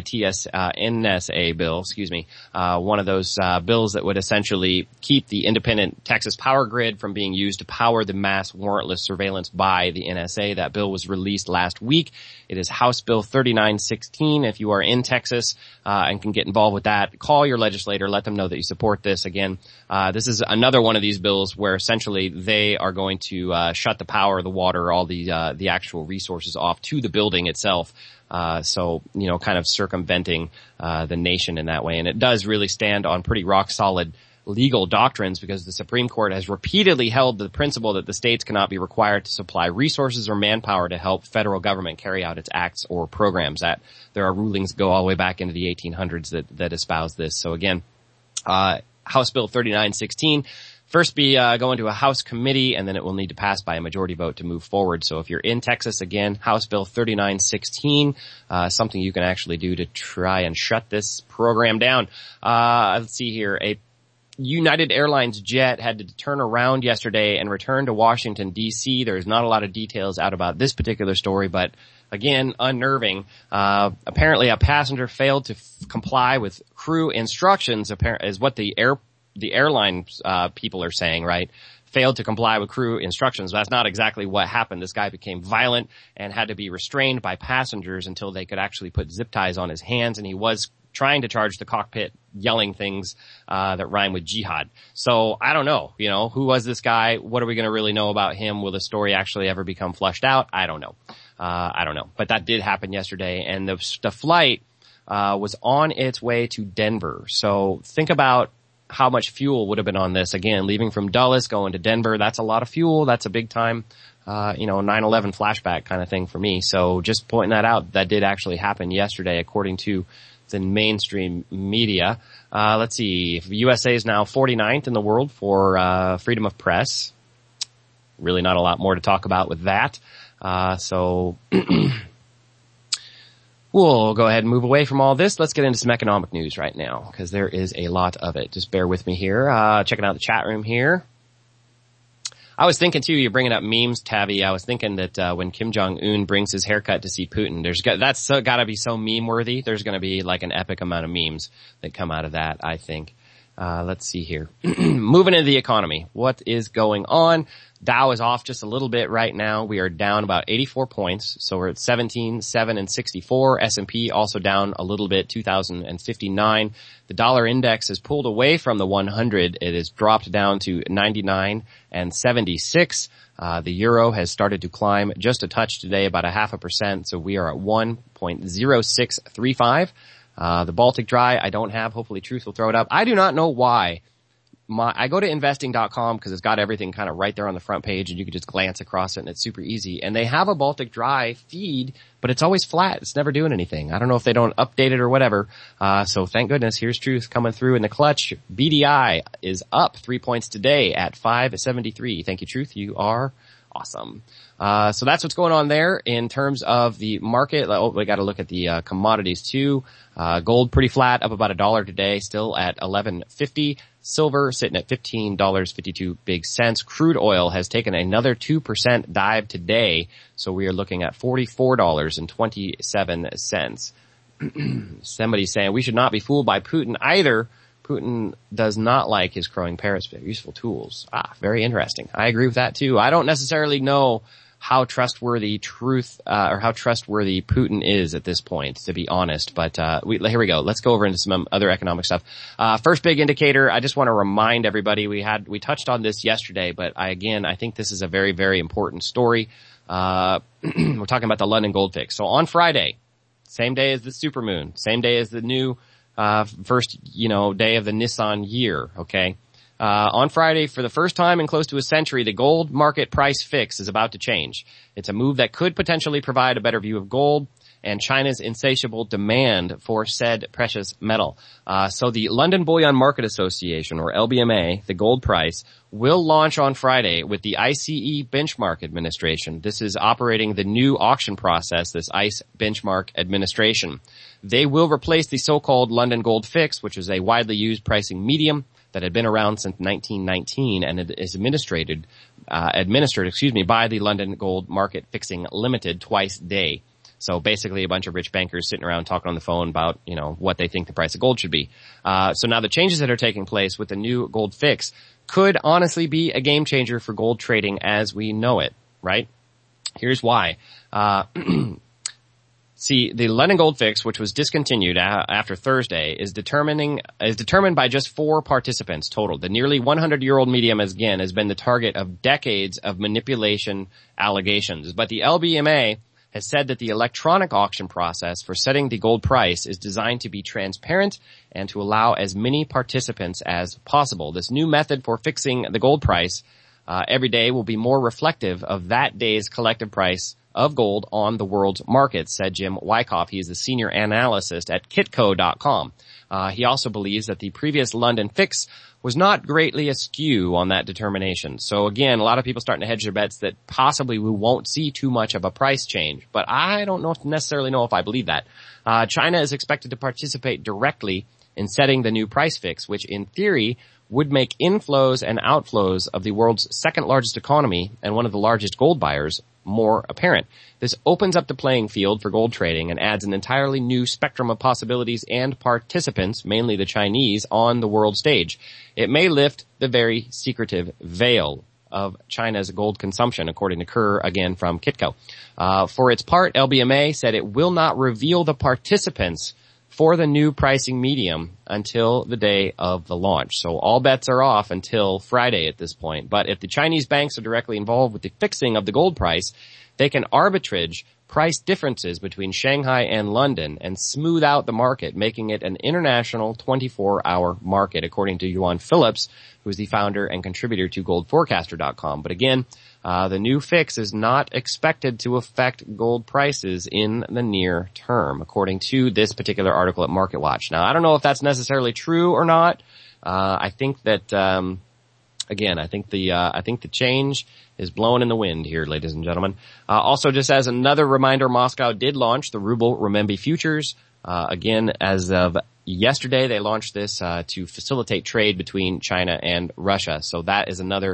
anti-NSA bill, one of those bills that would essentially keep the independent Texas power grid from being used to power the mass warrantless surveillance by the NSA. That bill was released last week. It is House Bill 3916. If you are in Texas and can get involved with that, call your legislator, let them know that you support this. Again, this is another one of these bills where essentially they are going to shut the power, the water, all the actual resources off to the building itself. So, kind of circumventing the nation in that way. And it does really stand on pretty rock solid legal doctrines because the Supreme Court has repeatedly held the principle that the states cannot be required to supply resources or manpower to help federal government carry out its acts or programs. That there are rulings go all the way back into the 1800s that espouse this. So again, House Bill 3916 first be going to a House committee, and then it will need to pass by a majority vote to move forward. So if you're in Texas, again, House Bill 3916, something you can actually do to try and shut this program down. Let's see here. A United Airlines jet had to turn around yesterday and return to Washington, D.C. There's not a lot of details out about this particular story, but again, unnerving. Apparently a passenger failed to comply with crew instructions, is what the airline people are saying, right? Failed to comply with crew instructions. That's not exactly what happened. This guy became violent and had to be restrained by passengers until they could actually put zip ties on his hands, and he was trying to charge the cockpit, yelling things that rhyme with jihad. So I don't know, who was this guy? What are we going to really know about him? Will the story actually ever become fleshed out? I don't know. But that did happen yesterday, and the flight was on its way to Denver. So think about how much fuel would have been on this. Again, leaving from Dulles, going to Denver, that's a lot of fuel. That's a big time, 9/11 flashback kind of thing for me. So just pointing that out, that did actually happen yesterday, according to the mainstream media. Let's see. USA is now 49th in the world for freedom of press. Really not a lot more to talk about with that. So we'll go ahead and move away from all this. Let's get into some economic news right now, because there is a lot of it. Just bear with me here. Checking out the chat room here. I was thinking too, you're bringing up memes, Tavi. I was thinking that when Kim Jong-un brings his haircut to see Putin, that's got to be so meme-worthy. There's going to be like an epic amount of memes that come out of that, I think. Let's see here. Moving into the economy. What is going on? Dow is off just a little bit right now. We are down about 84 points. So we're at 17,7 and 64. S&P also down a little bit, 2,059. The dollar index has pulled away from the 100. It has dropped down to 99 and 76. The euro has started to climb just a touch today, about 0.5%. So we are at 1.0635. The Baltic Dry, I don't have. Hopefully Truth will throw it up. I do not know why. I go to investing.com because it's got everything kind of right there on the front page, and you can just glance across it and it's super easy. And they have a Baltic Dry feed, but it's always flat. It's never doing anything. I don't know if they don't update it or whatever. So thank goodness, here's Truth coming through in the clutch. BDI is up 3 points today at 573. Thank you, Truth. You are Awesome. So that's what's going on there in terms of the market. Oh, we got to look at the commodities too. Gold pretty flat, up about $1 today, still at $11.50. Silver sitting at $15.52 big cents. Crude oil has taken another 2% dive today, so we are looking at $44.27. Somebody's saying we should not be fooled by Putin either. Putin does not like his growing pairs of useful tools. Very interesting. I agree with that too. I don't necessarily know how trustworthy how trustworthy Putin is at this point, to be honest. But here we go. Let's go over into some other economic stuff. First big indicator, I just want to remind everybody, we touched on this yesterday, but I think this is a very, very important story. We're talking about the London Gold Fix. So on Friday, same day as the supermoon, same day as the new first, day of the Nissan year, okay? On Friday, for the first time in close to a century, the gold market price fix is about to change. It's a move that could potentially provide a better view of gold and China's insatiable demand for said precious metal. So the London Bullion Market Association, or LBMA, the gold price, will launch on Friday with the ICE Benchmark Administration. This is operating the new auction process, this ICE Benchmark Administration. They will replace the so-called London Gold Fix, which is a widely used pricing medium that had been around since 1919 and it is administered by the London Gold Market Fixing Limited twice a day. So basically a bunch of rich bankers sitting around talking on the phone about, what they think the price of gold should be. So now the changes that are taking place with the new gold fix could honestly be a game changer for gold trading as we know it, right? Here's why. See, the London Gold Fix, which was discontinued after Thursday, is determined by just 4 participants total. The nearly 100-year-old medium, has been the target of decades of manipulation allegations. But the LBMA has said that the electronic auction process for setting the gold price is designed to be transparent and to allow as many participants as possible. This new method for fixing the gold price every day will be more reflective of that day's collective price of gold on the world's markets, said Jim Wyckoff. He is the senior analyst at Kitco.com. He also believes that the previous London fix was not greatly askew on that determination. So again, a lot of people starting to hedge their bets that possibly we won't see too much of a price change. But I don't necessarily know if I believe that. China is expected to participate directly in setting the new price fix, which in theory would make inflows and outflows of the world's second largest economy and one of the largest gold buyers more apparent. This opens up the playing field for gold trading and adds an entirely new spectrum of possibilities and participants, mainly the Chinese, on the world stage. It may lift the very secretive veil of China's gold consumption, according to Kerr, again from Kitco. For its part, LBMA said it will not reveal the participants for the new pricing medium until the day of the launch. So all bets are off until Friday at this point. But if the Chinese banks are directly involved with the fixing of the gold price, they can arbitrage price differences between Shanghai and London and smooth out the market, making it an international 24-hour market, according to Yuan Phillips, who is the founder and contributor to GoldForecaster.com. But again, the new fix is not expected to affect gold prices in the near term, according to this particular article at MarketWatch. Now, I don't know if that's necessarily true or not. I think that, I think the change is blowing in the wind here, ladies and gentlemen. Also, just as another reminder, Moscow did launch the ruble renminbi futures. Again, as of yesterday, they launched this to facilitate trade between China and Russia. So that is another,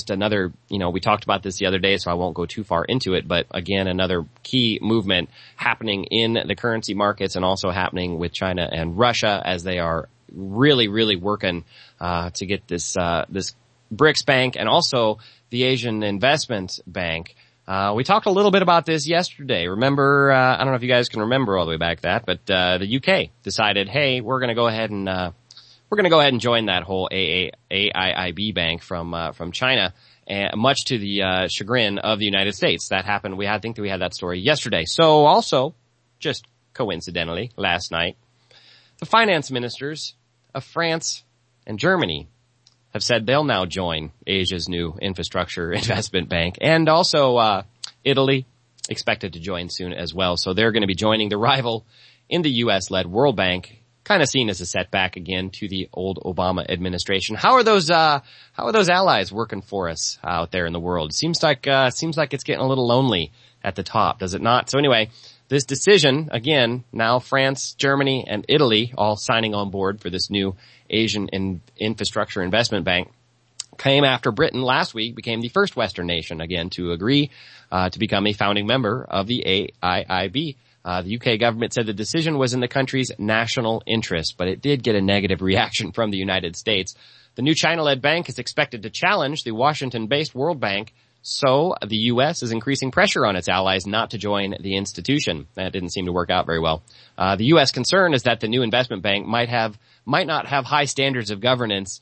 we talked about this the other day, so I won't go too far into it. But again, another key movement happening in the currency markets and also happening with China and Russia as they are really, really working to get this BRICS Bank and also the Asian Investment Bank. We talked a little bit about this yesterday. Remember, I don't know if you guys can remember all the way back that, but the UK decided, hey, we're going to go ahead and join that whole AIIB bank from China, and much to the chagrin of the United States. That happened. I think that we had that story yesterday. So also, just coincidentally, last night, the finance ministers of France and Germany have said they'll now join Asia's new infrastructure investment bank, and also Italy expected to join soon as well. So they're going to be joining the rival in the U.S.-led World Bank kind of seen as a setback again to the old Obama administration. How are those allies working for us out there in the world? Seems like it's getting a little lonely at the top, does it not? So anyway, this decision, again, now France, Germany, and Italy all signing on board for this new Asian Infrastructure Investment Bank, came after Britain last week became the first Western nation, again, to agree to become a founding member of the AIIB. The UK government said the decision was in the country's national interest, but it did get a negative reaction from the United States. The new China-led bank is expected to challenge the Washington-based World Bank, so the U.S. is increasing pressure on its allies not to join the institution. That didn't seem to work out very well. The U.S. concern is that the new investment bank might not have high standards of governance.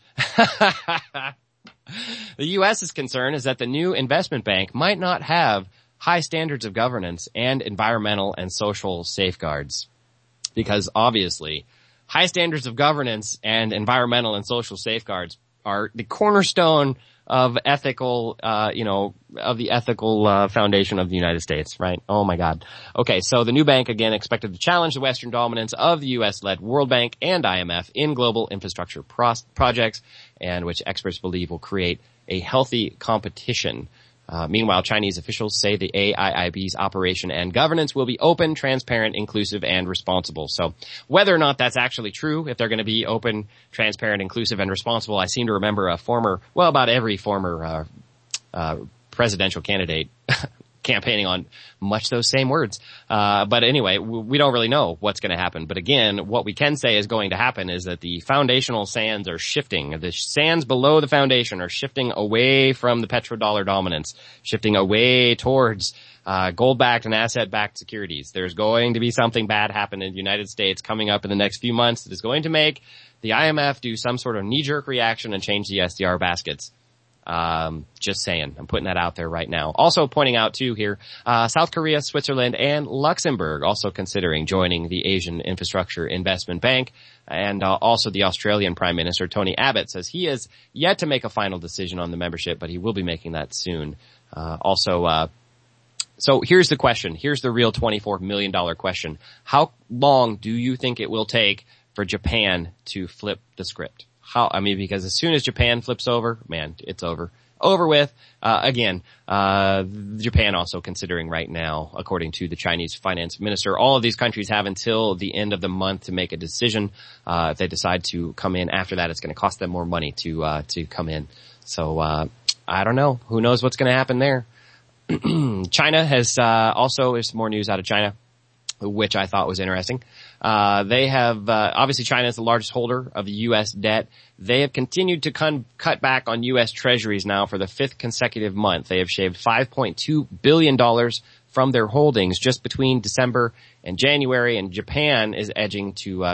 The U.S.'s concern is that the new investment bank might not have high standards of governance and environmental and social safeguards. Because obviously, high standards of governance and environmental and social safeguards are the cornerstone of ethical, of the ethical foundation of the United States, right? Oh my God. Okay, so the new bank again expected to challenge the Western dominance of the U.S.-led World Bank and IMF in global infrastructure projects, and which experts believe will create a healthy competition. Meanwhile, Chinese officials say the AIIB's operation and governance will be open, transparent, inclusive, and responsible. So whether or not that's actually true, if they're going to be open, transparent, inclusive, and responsible, I seem to remember about every former presidential candidate campaigning on much those same words. But anyway, we don't really know what's going to happen. But again, what we can say is going to happen is that the foundational sands are shifting. The sands below the foundation are shifting away from the petrodollar dominance, shifting away towards gold-backed and asset-backed securities. There's going to be something bad happen in the United States coming up in the next few months that is going to make the IMF do some sort of knee-jerk reaction and change the SDR baskets. Just saying. I'm putting that out there right now. Also pointing out too here, South Korea, Switzerland, and Luxembourg also considering joining the Asian Infrastructure Investment Bank. And also the Australian Prime Minister, Tony Abbott, says he has yet to make a final decision on the membership, but he will be making that soon. So here's the question. Here's the real $24 million question. How long do you think it will take for Japan to flip the script? Because as soon as Japan flips over, man, it's over with. Japan also considering right now, according to the Chinese finance minister, all of these countries have until the end of the month to make a decision. If they decide to come in after that, it's going to cost them more money to come in. So, I don't know. Who knows what's going to happen there? China has, there's more news out of China, which I thought was interesting. They have, obviously China is the largest holder of the U.S. debt. They have continued to cut back on U.S. treasuries now for the fifth consecutive month. They have shaved $5.2 billion from their holdings just between December and January, and Japan is edging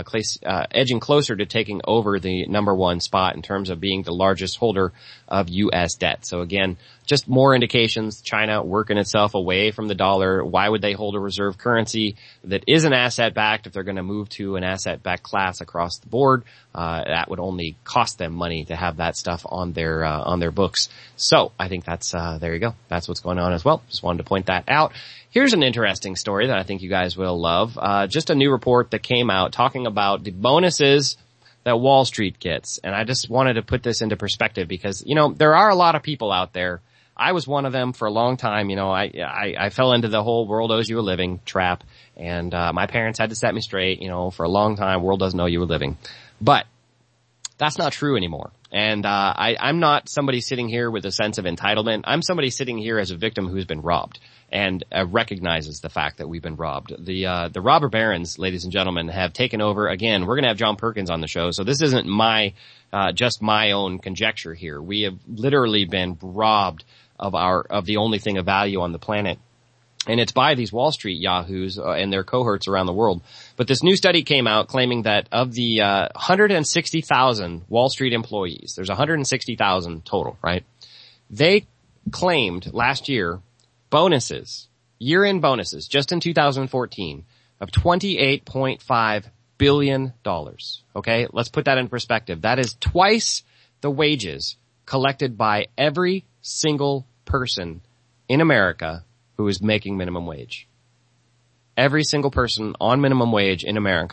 closer to taking over the number one spot in terms of being the largest holder of U.S. debt. So again, just more indications, China working itself away from the dollar. Why would they hold a reserve currency that isn't asset-backed if they're going to move to an asset-backed class across the board? That would only cost them money to have that stuff on their books. So I think that's, there you go. That's what's going on as well. Just wanted to point that out. Here's an interesting story that I think you guys will love. Just a new report that came out talking about the bonuses that Wall Street gets. And I just wanted to put this into perspective because, there are a lot of people out there. I was one of them for a long time. I fell into the whole world owes you a living trap. And, my parents had to set me straight, for a long time, world doesn't owe you a living. But that's not true anymore. And, I'm not somebody sitting here with a sense of entitlement. I'm somebody sitting here as a victim who's been robbed and recognizes the fact that we've been robbed. The robber barons, ladies and gentlemen, have taken over. Again, we're going to have John Perkins on the show, so this isn't just my own conjecture here. We have literally been robbed of the only thing of value on the planet. And it's by these Wall Street yahoos and their cohorts around the world. But this new study came out claiming that of the 160,000 Wall Street employees, there's 160,000 total, right? They claimed last year bonuses, year-end bonuses, just in 2014, of $28.5 billion. Okay? Let's put that in perspective. That is twice the wages collected by every single person in America who is making minimum wage. Every single person on minimum wage in America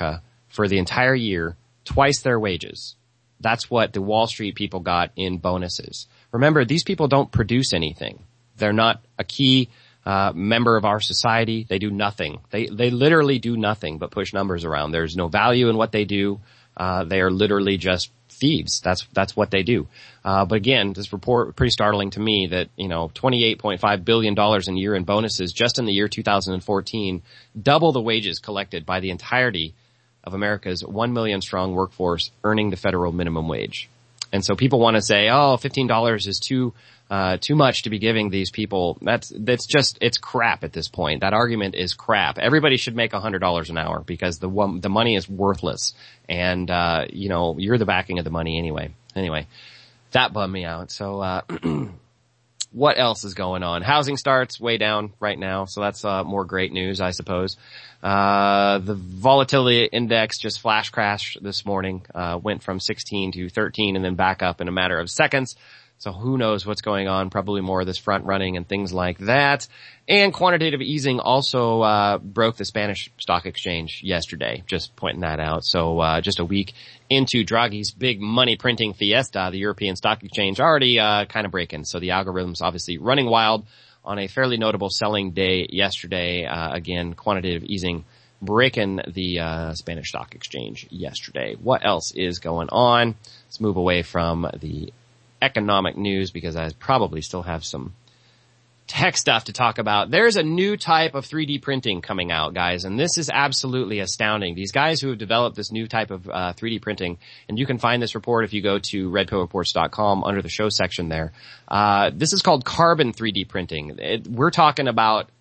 for the entire year, twice their wages. That's what the Wall Street people got in bonuses. Remember, these people don't produce anything. They're not a key member of our society. They do nothing. They literally do nothing but push numbers around. There's no value in what they do. They are literally just thieves. That's what they do. But again, this report pretty startling to me that, $28.5 billion a year in bonuses just in the year 2014, double the wages collected by the entirety of America's 1 million strong workforce earning the federal minimum wage. And so people want to say, $15 is too much to be giving these people. It's crap at this point. That argument is crap. Everybody should make $100 an hour because the money is worthless. And, you're the backing of the money anyway. Anyway, that bummed me out. So, what else is going on? Housing starts way down right now. So that's, more great news, I suppose. The volatility index just flash crashed this morning, went from 16 to 13 and then back up in a matter of seconds. So who knows what's going on, probably more of this front running and things like that. And quantitative easing also, broke the Spanish stock exchange yesterday, just pointing that out. So, just a week into Draghi's big money printing fiesta, the European stock exchange already, kind of breaking. So the algorithm's obviously running wild on a fairly notable selling day yesterday. Again, quantitative easing breaking the, Spanish stock exchange yesterday. What else is going on? Let's move away from the economic news because I probably still have some tech stuff to talk about. There's a new type of 3D printing coming out, guys, and this is absolutely astounding. These guys who have developed this new type of 3D printing, and you can find this report if you go to redpillreports.com under the show section there. This is called carbon 3D printing. We're talking about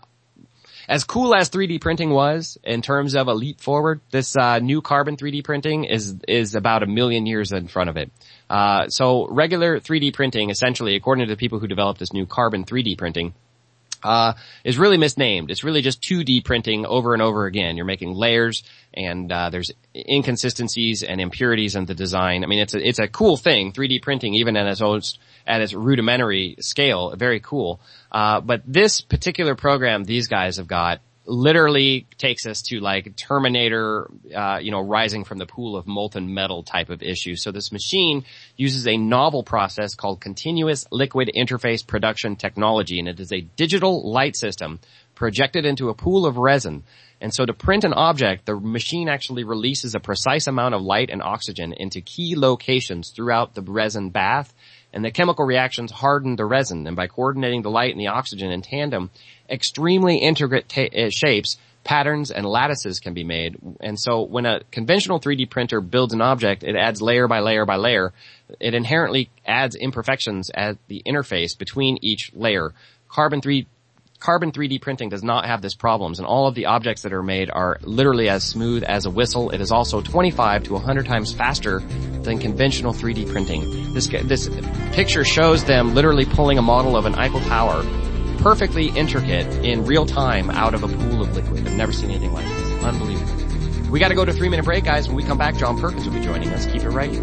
as cool as 3D printing was in terms of a leap forward, this new carbon 3D printing is about 1 million years in front of it. So regular 3D printing, essentially, according to the people who developed this new carbon 3D printing, is really misnamed. It's really just 2D printing over and over again. You're making layers and, there's inconsistencies and impurities in the design. I mean, it's a cool thing, 3D printing, even at its rudimentary scale, very cool. But this particular program these guys have got literally takes us to like Terminator, rising from the pool of molten metal type of issue. So this machine uses a novel process called continuous liquid interface production technology, and it is a digital light system projected into a pool of resin. And so to print an object, the machine actually releases a precise amount of light and oxygen into key locations throughout the resin bath, and the chemical reactions harden the resin. And by coordinating the light and the oxygen in tandem, extremely intricate shapes, patterns, and lattices can be made. And so when a conventional 3D printer builds an object, it adds layer by layer by layer. It inherently adds imperfections at the interface between each layer. Carbon 3D printing does not have this problems, and all of the objects that are made are literally as smooth as a whistle. It is also 25 to 100 times faster than conventional 3D printing. This picture shows them literally pulling a model of an Eiffel Tower, perfectly intricate in real time out of a pool of liquid. I've never seen anything like this. Unbelievable. We gotta go to a 3-minute break, guys. When we come back, John Perkins will be joining us. Keep it right here.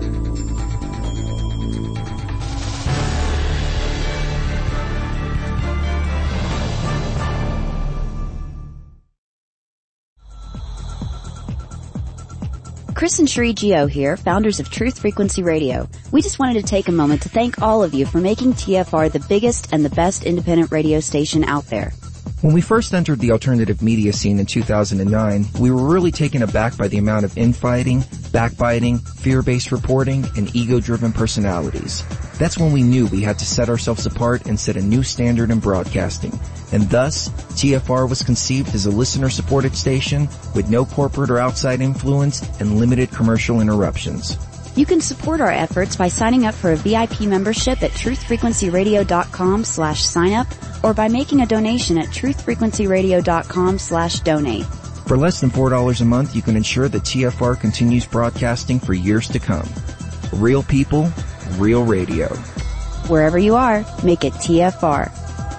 Chris and Sheree Geo here, founders of Truth Frequency Radio. We just wanted to take a moment to thank all of you for making TFR the biggest and the best independent radio station out there. When we first entered the alternative media scene in 2009, we were really taken aback by the amount of infighting, backbiting, fear-based reporting, and ego-driven personalities. That's when we knew we had to set ourselves apart and set a new standard in broadcasting. And thus, TFR was conceived as a listener-supported station with no corporate or outside influence and limited commercial interruptions. You can support our efforts by signing up for a VIP membership at truthfrequencyradio.com/sign-up or by making a donation at truthfrequencyradio.com/donate. For less than $4 a month, you can ensure that TFR continues broadcasting for years to come. Real people, real radio. Wherever you are, make it TFR.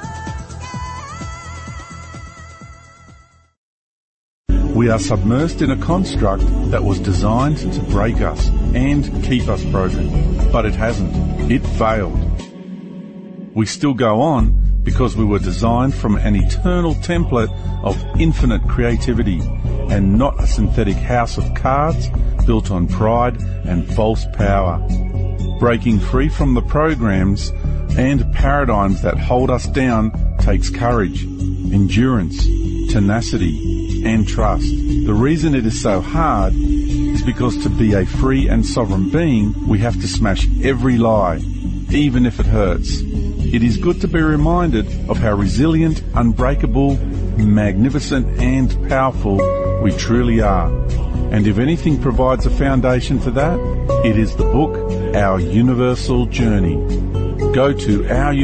We are submersed in a construct that was designed to break us and keep us broken. But it hasn't. It failed. We still go on because we were designed from an eternal template of infinite creativity and not a synthetic house of cards built on pride and false power. Breaking free from the programs and paradigms that hold us down takes courage, endurance, tenacity, and trust. The reason it is so hard is because to be a free and sovereign being, we have to smash every lie, even if it hurts. It is good to be reminded of how resilient, unbreakable, magnificent, and powerful we truly are. And if anything provides a foundation for that, it is the book, Our Universal Journey. Go to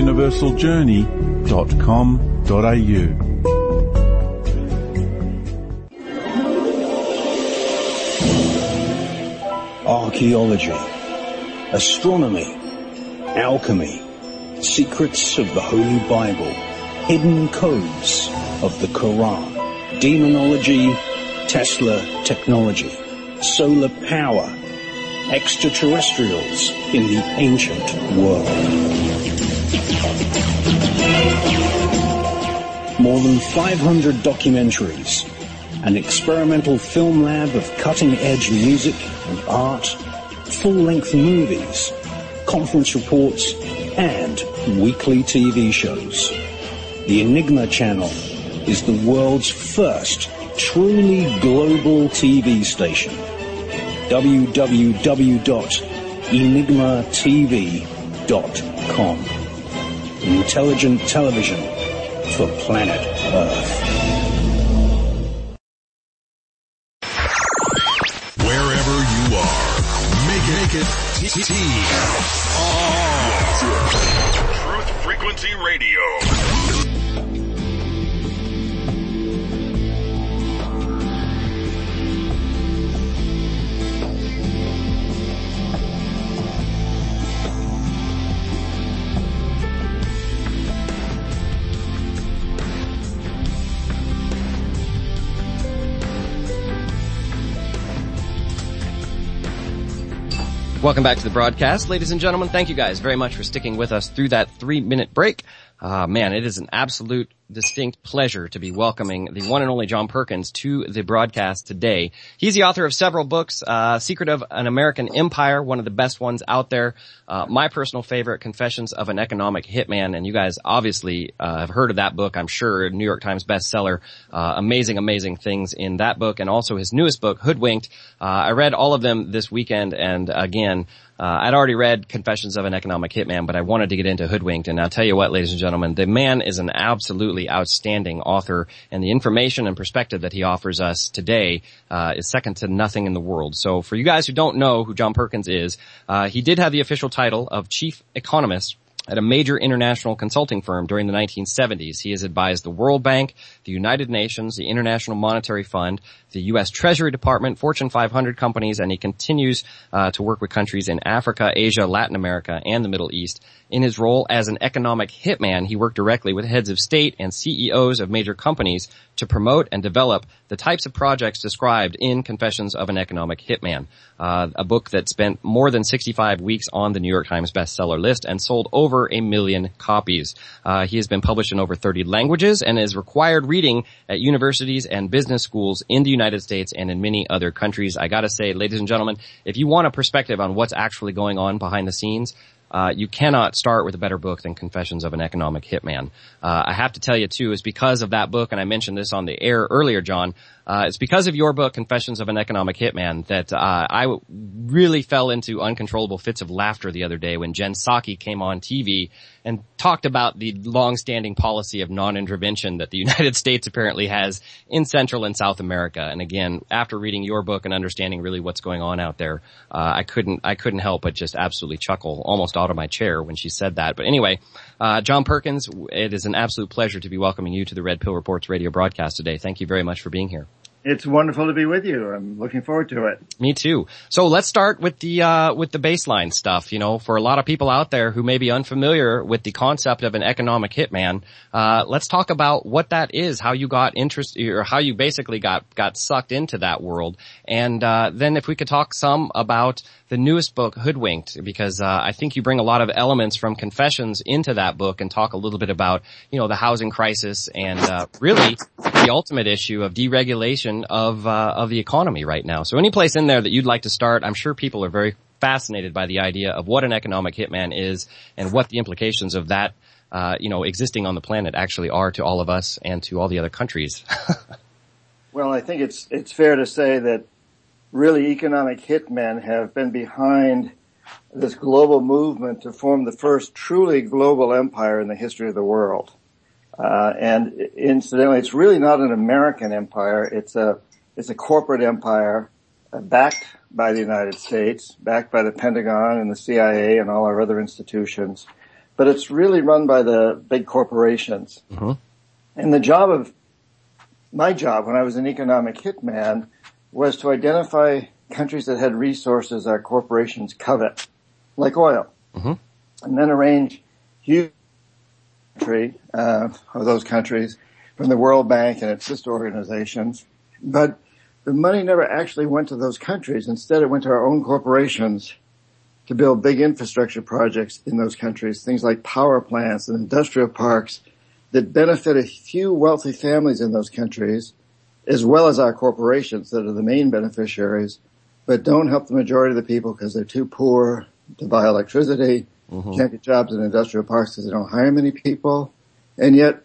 ouruniversaljourney.com.au. Archaeology, astronomy, alchemy, secrets of the Holy Bible, hidden codes of the Quran, demonology, Tesla technology, solar power, extraterrestrials in the ancient world. More than 500 documentaries, an experimental film lab of cutting-edge music and art, full-length movies, conference reports, and weekly TV shows. The Enigma Channel is the world's first truly global TV station. www.enigmatv.com. Intelligent television for planet Earth. Wherever you are, make it Truth Frequency Radio. Welcome back to the broadcast, ladies and gentlemen. Thank you guys very much for sticking with us through that 3-minute break. Man, it is an absolute distinct pleasure to be welcoming the one and only John Perkins to the broadcast today. He's the author of several books, Secret of an American Empire, one of the best ones out there. My personal favorite, Confessions of an Economic Hitman, and you guys obviously have heard of that book, I'm sure, New York Times bestseller. Amazing things in that book, and also his newest book, Hoodwinked. I read all of them this weekend, and again, I'd already read Confessions of an Economic Hitman, but I wanted to get into Hoodwinked, and I'll tell you what, ladies and gentlemen, the man is an absolutely outstanding author, and the information and perspective that he offers us today is second to nothing in the world. So for you guys who don't know who John Perkins is, he did have the official title of Chief Economist at a major international consulting firm during the 1970s. He has advised the World Bank, the United Nations, the International Monetary Fund, the U.S. Treasury Department, Fortune 500 companies, and he continues to work with countries in Africa, Asia, Latin America, and the Middle East. In his role as an economic hitman, he worked directly with heads of state and CEOs of major companies to promote and develop the types of projects described in Confessions of an Economic Hitman, a book that spent more than 65 weeks on the New York Times bestseller list and sold over 1 million copies. He has been published in over 30 languages and is required reading at universities and business schools in the United States and in many other countries. I gotta say, ladies and gentlemen, if you want a perspective on what's actually going on behind the scenes, you cannot start with a better book than Confessions of an Economic Hitman. I have to tell you too, is because of that book, and I mentioned this on the air earlier, John, it's because of your book, Confessions of an Economic Hitman, that I really fell into uncontrollable fits of laughter the other day when Jen Psaki came on TV and talked about the long-standing policy of non-intervention that the United States apparently has in Central and South America. And again, after reading your book and understanding really what's going on out there, I couldn't help but just absolutely chuckle almost out of my chair when she said that. But anyway, John Perkins, it is an absolute pleasure to be welcoming you to the Red Pill Reports radio broadcast today. Thank you very much for being here. It's wonderful to be with you. I'm looking forward to it. Me too. So let's start with the baseline stuff. You know, for a lot of people out there who may be unfamiliar with the concept of an economic hitman, let's talk about what that is, how you got interested, or how you basically got sucked into that world. And, then if we could talk some about the newest book, Hoodwinked, because, I think you bring a lot of elements from Confessions into that book and talk a little bit about, you know, the housing crisis and, really the ultimate issue of deregulation of the economy right now. So any place in there that you'd like to start, I'm sure people are very fascinated by the idea of what an economic hitman is and what the implications of that, existing on the planet actually are to all of us and to all the other countries. Well, I think it's fair to say that really economic hitmen have been behind this global movement to form the first truly global empire in the history of the world. And incidentally, it's really not an American empire. It's a corporate empire backed by the United States, backed by the Pentagon and the CIA and all our other institutions. But it's really run by the big corporations. Mm-hmm. And my job when I was an economic hitman was to identify countries that had resources our corporations covet, like oil. Mm-hmm. And then arrange huge of those countries from the World Bank and its sister organizations. But the money never actually went to those countries. Instead, it went to our own corporations to build big infrastructure projects in those countries, things like power plants and industrial parks that benefit a few wealthy families in those countries, as well as our corporations that are the main beneficiaries, but don't help the majority of the people because they're too poor to buy electricity. Mm-hmm. Can't get jobs in industrial parks because they don't hire many people. And yet,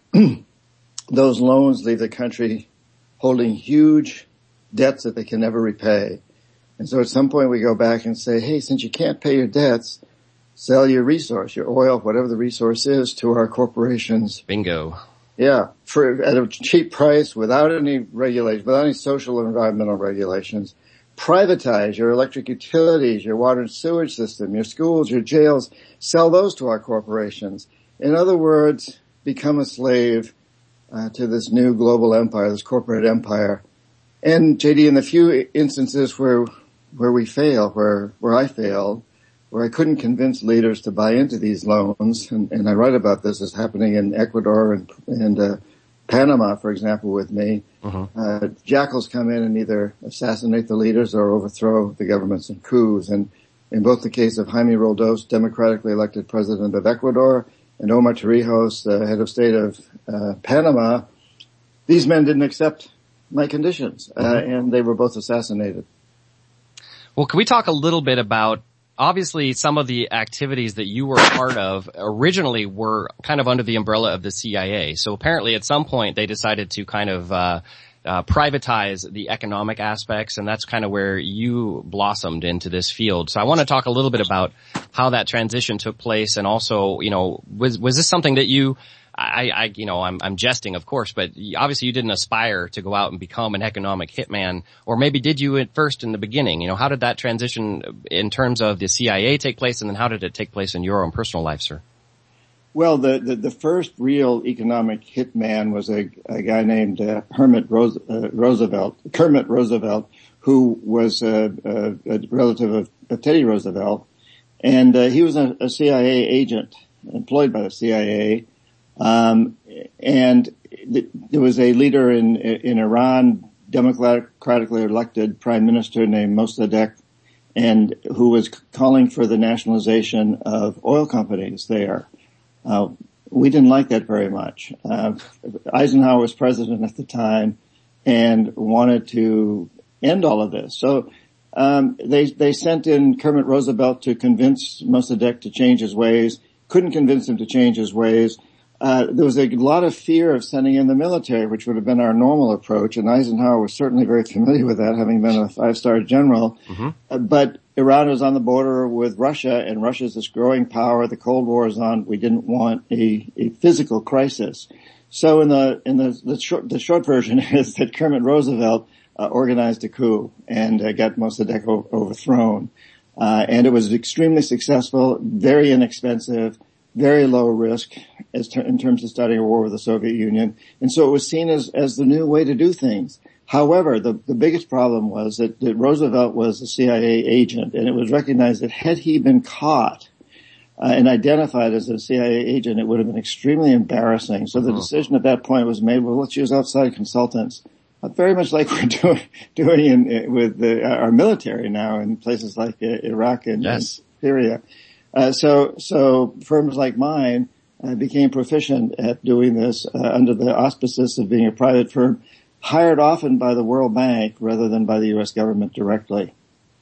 those loans leave the country holding huge debts that they can never repay. And so at some point we go back and say, hey, since you can't pay your debts, sell your resource, your oil, whatever the resource is, to our corporations. Bingo. Yeah, at a cheap price, without any regulation, without any social or environmental regulations. Privatize your electric utilities, your water and sewage system, your schools, your jails. Sell those to our corporations. In other words, become a slave to this new global empire, this corporate empire. And JD, in the few instances where we fail, where I failed, where I couldn't convince leaders to buy into these loans, and I write about this as happening in Ecuador and Panama, for example, with me. Uh-huh. Jackals come in and either assassinate the leaders or overthrow the governments in coups. And in both the case of Jaime Roldos, democratically elected president of Ecuador, and Omar Torrijos, the head of state of Panama, these men didn't accept my conditions, and they were both assassinated. Well, can we talk a little bit about, obviously, some of the activities that you were a part of originally were kind of under the umbrella of the CIA. So apparently at some point they decided to kind of privatize the economic aspects, and that's kind of where you blossomed into this field. So I want to talk a little bit about how that transition took place, and also, was this something that you, I'm jesting, of course, but obviously you didn't aspire to go out and become an economic hitman, or maybe did you at first in the beginning? How did that transition in terms of the CIA take place, and then how did it take place in your own personal life, sir? Well, the first real economic hitman was a guy named Kermit Roosevelt, who was a relative of Teddy Roosevelt, and he was a CIA agent employed by the CIA. And there was a leader in Iran, democratically elected prime minister named Mossadegh, and who was calling for the nationalization of oil companies there. We didn't like that very much. Eisenhower was president at the time and wanted to end all of this. So, they sent in Kermit Roosevelt to convince Mossadegh to change his ways, couldn't convince him to change his ways. There was a lot of fear of sending in the military, which would have been our normal approach, and Eisenhower was certainly very familiar with that, having been a 5-star general. Mm-hmm. But Iran was on the border with Russia, and Russia's this growing power. The Cold War is on. We didn't want a physical crisis. So the short version is that Kermit Roosevelt organized a coup and got Mossadegh overthrown. And it was extremely successful, very inexpensive, very low risk in terms of starting a war with the Soviet Union. And so it was seen as the new way to do things. However, the biggest problem was that Roosevelt was a CIA agent, and it was recognized that had he been caught and identified as a CIA agent, it would have been extremely embarrassing. So the decision at that point was made, well, let's use outside consultants. Very much like we're doing with our military now in places like Iraq and Syria. So firms like mine became proficient at doing this under the auspices of being a private firm, hired often by the World Bank rather than by the U.S. government directly.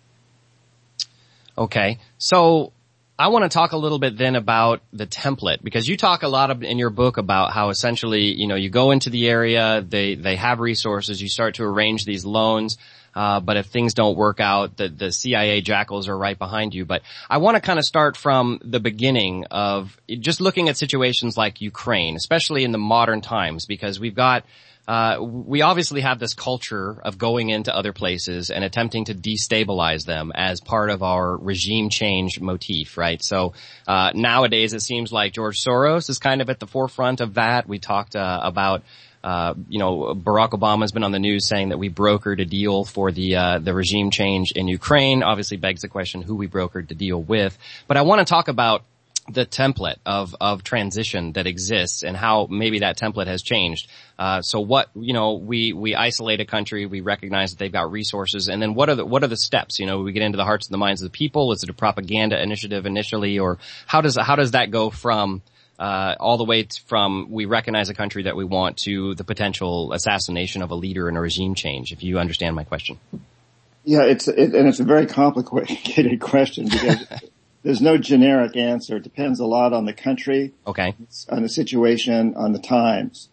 Okay. So I want to talk a little bit then about the template, because you talk a lot in your book about how essentially, you go into the area, they have resources, you start to arrange these loans, but if things don't work out, the CIA jackals are right behind you. But I want to kind of start from the beginning of just looking at situations like Ukraine, especially in the modern times, because we obviously have this culture of going into other places and attempting to destabilize them as part of our regime change motif, right? So, nowadays it seems like George Soros is kind of at the forefront of that. We talked, about, Barack Obama's been on the news saying that we brokered a deal for the regime change in Ukraine. Obviously begs the question who we brokered the deal with. But I want to talk about the template of transition that exists and how maybe that template has changed. So what, we isolate a country, we recognize that they've got resources, and then what are the steps? We get into the hearts and the minds of the people. Is it a propaganda initiative initially, or how does that go from, all the way from we recognize a country that we want to the potential assassination of a leader and a regime change, if you understand my question? Yeah, it's a very complicated question because there's no generic answer. It depends a lot on the country, on the situation, on the times.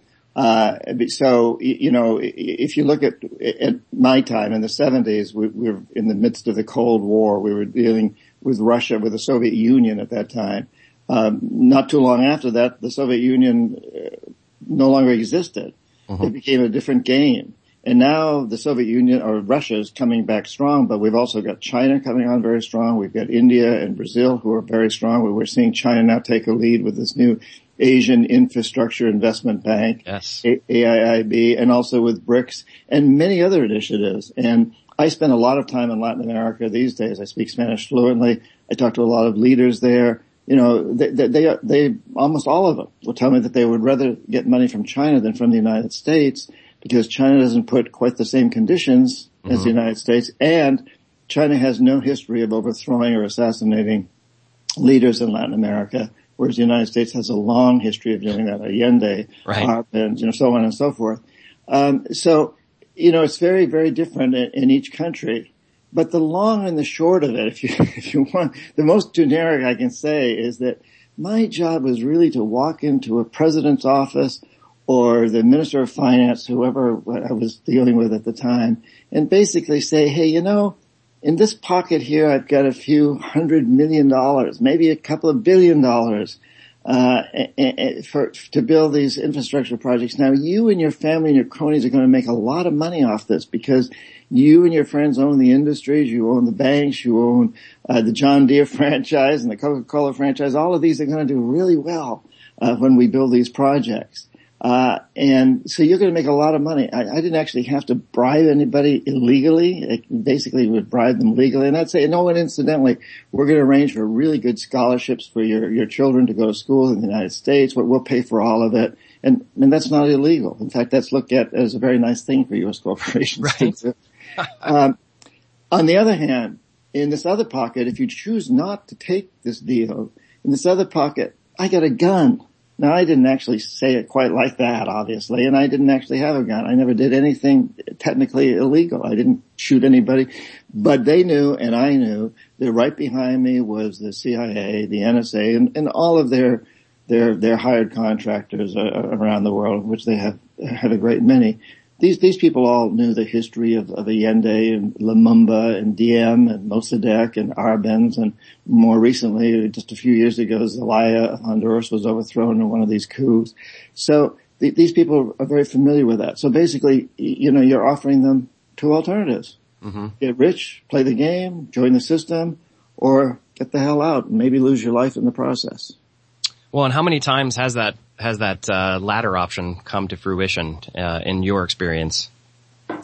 So, if you look at my time in the 70s, we were in the midst of the Cold War. We were dealing with Russia, with the Soviet Union at that time. Not too long after that, the Soviet Union no longer existed. It became a different game. And now the Soviet Union, or Russia, is coming back strong, but we've also got China coming on very strong. We've got India and Brazil who are very strong. We're seeing China now take a lead with this new Asian Infrastructure Investment Bank, AIIB, and also with BRICS and many other initiatives. And I spend a lot of time in Latin America these days. I speak Spanish fluently. I talk to a lot of leaders there. They almost all of them will tell me that they would rather get money from China than from the United States, because China doesn't put quite the same conditions as the United States, and China has no history of overthrowing or assassinating leaders in Latin America, whereas the United States has a long history of doing that. Allende, and so on and so forth. It's very, very different in each country. But the long and the short of it, if you want, the most generic I can say is that my job was really to walk into a president's office or the Minister of Finance, whoever I was dealing with at the time, and basically say, hey, in this pocket here I've got a few $100 million, maybe a couple of $1 billion, to build these infrastructure projects. Now you and your family and your cronies are going to make a lot of money off this because you and your friends own the industries, you own the banks, you own the John Deere franchise and the Coca-Cola franchise. All of these are going to do really well when we build these projects. And so you're going to make a lot of money. I didn't actually have to bribe anybody illegally. I basically would bribe them legally. And I'd say, and incidentally, we're going to arrange for really good scholarships for your children to go to school in the United States. We'll pay for all of it. And that's not illegal. In fact, that's looked at as a very nice thing for U.S. corporations. Right. On the other hand, in this other pocket, if you choose not to take this deal, in this other pocket, I got a gun. Now, I didn't actually say it quite like that, obviously, and I didn't actually have a gun. I never did anything technically illegal. I didn't shoot anybody, but they knew and I knew that right behind me was the CIA, the NSA, and all of their hired contractors around the world, which they have a great many. These people all knew the history of Allende and Lumumba and Diem and Mossadegh and Arbenz, and more recently, just a few years ago, Zelaya of Honduras was overthrown in one of these coups. So these people are very familiar with that. So basically, you're offering them two alternatives. Get rich, play the game, join the system, or get the hell out and maybe lose your life in the process. Well, and how many times has that latter option come to fruition in your experience?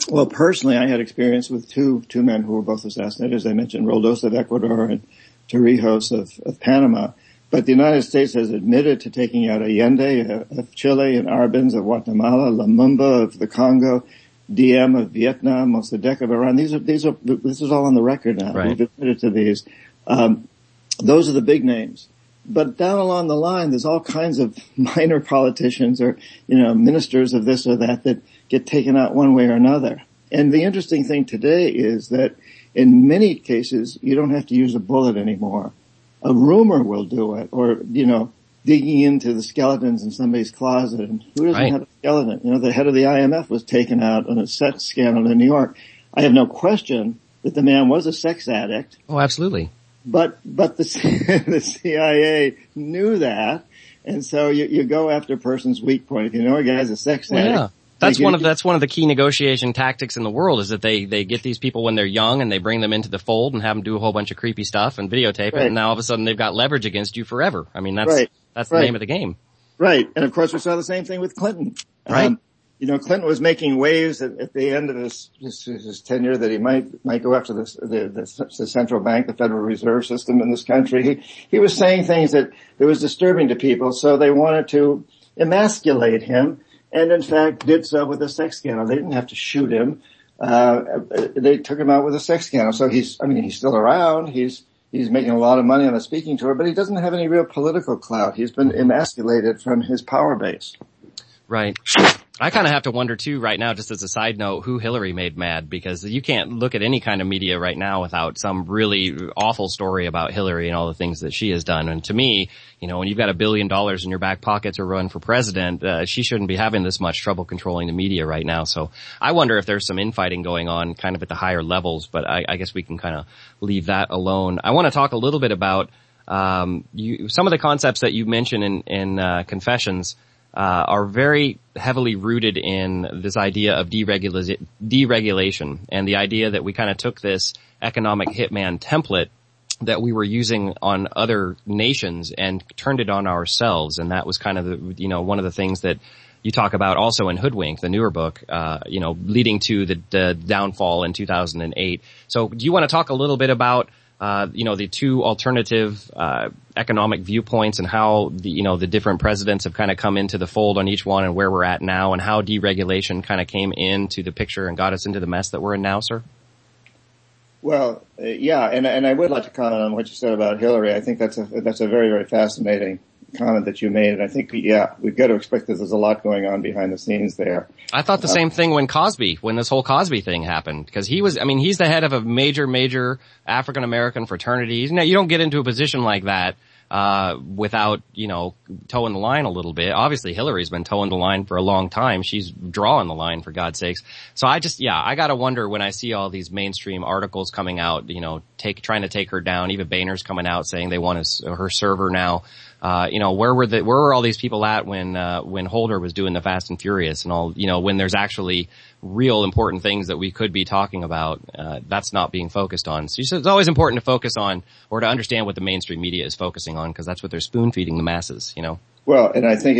Well, personally, I had experience with two men who were both assassinated, as I mentioned, Roldos of Ecuador and Torrijos of Panama. But the United States has admitted to taking out Allende of Chile and Arbenz of Guatemala, Lumumba of the Congo, Diem of Vietnam, Mossadegh of Iran. This is all on the record now. Right. We've admitted to these. Those are the big names. But down along the line, there's all kinds of minor politicians or, ministers of this or that get taken out one way or another. And the interesting thing today is that in many cases, you don't have to use a bullet anymore. A rumor will do it, or, digging into the skeletons in somebody's closet. And who doesn't have a skeleton? The head of the IMF was taken out on a sex scandal in New York. I have no question that the man was a sex addict. Oh, absolutely. But the CIA knew that, and so you go after a person's weak point. If you know a guy's a sex addict. Yeah. That's one of the key negotiation tactics in the world, is that they get these people when they're young and they bring them into the fold and have them do a whole bunch of creepy stuff and videotape it, and now all of a sudden they've got leverage against you forever. I mean, that's the name of the game. Right. And of course we saw the same thing with Clinton. Right. Clinton was making waves at the end of his tenure that he might go after the central bank, the Federal Reserve System in this country. He was saying things that was disturbing to people, so they wanted to emasculate him, and in fact did so with a sex scandal. They didn't have to shoot him. They took him out with a sex scandal. So he's still around. He's making a lot of money on the speaking tour, but he doesn't have any real political clout. He's been emasculated from his power base. Right. I kind of have to wonder too right now, just as a side note, who Hillary made mad, because you can't look at any kind of media right now without some really awful story about Hillary and all the things that she has done. And to me, when you've got $1 billion in your back pocket to run for president, she shouldn't be having this much trouble controlling the media right now. So I wonder if there's some infighting going on kind of at the higher levels, but I guess we can kind of leave that alone. I want to talk a little bit about some of the concepts that you mentioned in Confessions. Are very heavily rooted in this idea of deregulation and the idea that we kind of took this economic hitman template that we were using on other nations and turned it on ourselves. And that was kind of one of the things that you talk about also in Hoodwink, the newer book, leading to the downfall in 2008. So do you want to talk a little bit about the two alternative economic viewpoints and how the different presidents have kind of come into the fold on each one and where we're at now, and how deregulation kind of came into the picture and got us into the mess that we're in now, sir? Well, yeah, and I would like to comment on what you said about Hillary. I think that's a very, very fascinating comment that you made, and I think, we've got to expect that there's a lot going on behind the scenes there. I thought the same thing when this whole Cosby thing happened, because he's the head of a major African-American fraternity. You don't get into a position like that without, towing the line a little bit. Obviously Hillary's been towing the line for a long time. She's drawing the line, for God's sakes. So I gotta wonder when I see all these mainstream articles coming out, trying to take her down. Even Boehner's coming out saying they want her server now. Where were all these people at when Holder was doing the Fast and Furious and all, when there's actually real important things that we could be talking about, that's not being focused on. So it's always important to focus on, or to understand what the mainstream media is focusing on, because that's what they're spoon feeding the masses, Well, and I think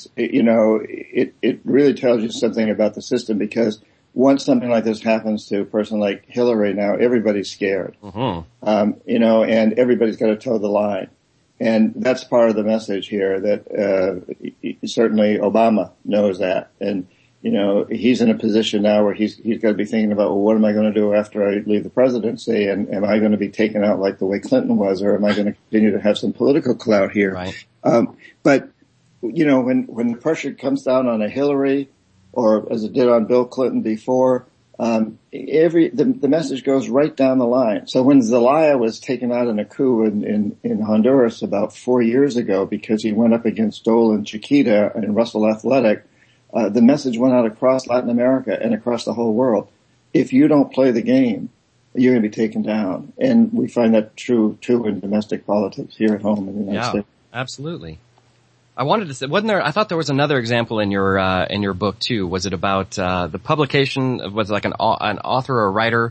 it really tells you something about the system, because once something like this happens to a person like Hillary now, everybody's scared. Mm-hmm. And everybody's got to toe the line. And that's part of the message here, that certainly Obama knows that. And, he's in a position now where he's got to be thinking about, well, what am I going to do after I leave the presidency? And am I going to be taken out like the way Clinton was, or am I going to continue to have some political clout here? Right. But, when the pressure comes down on a Hillary, or as it did on Bill Clinton before, the message goes right down the line. So when Zelaya was taken out in a coup in Honduras about 4 years ago because he went up against Dolan Chiquita and Russell Athletic, the message went out across Latin America and across the whole world. If you don't play the game, you're going to be taken down. And we find that true too in domestic politics here at home in the United States. Absolutely. I wanted to say, I thought there was another example in your book too. Was it about, the publication was like an author or writer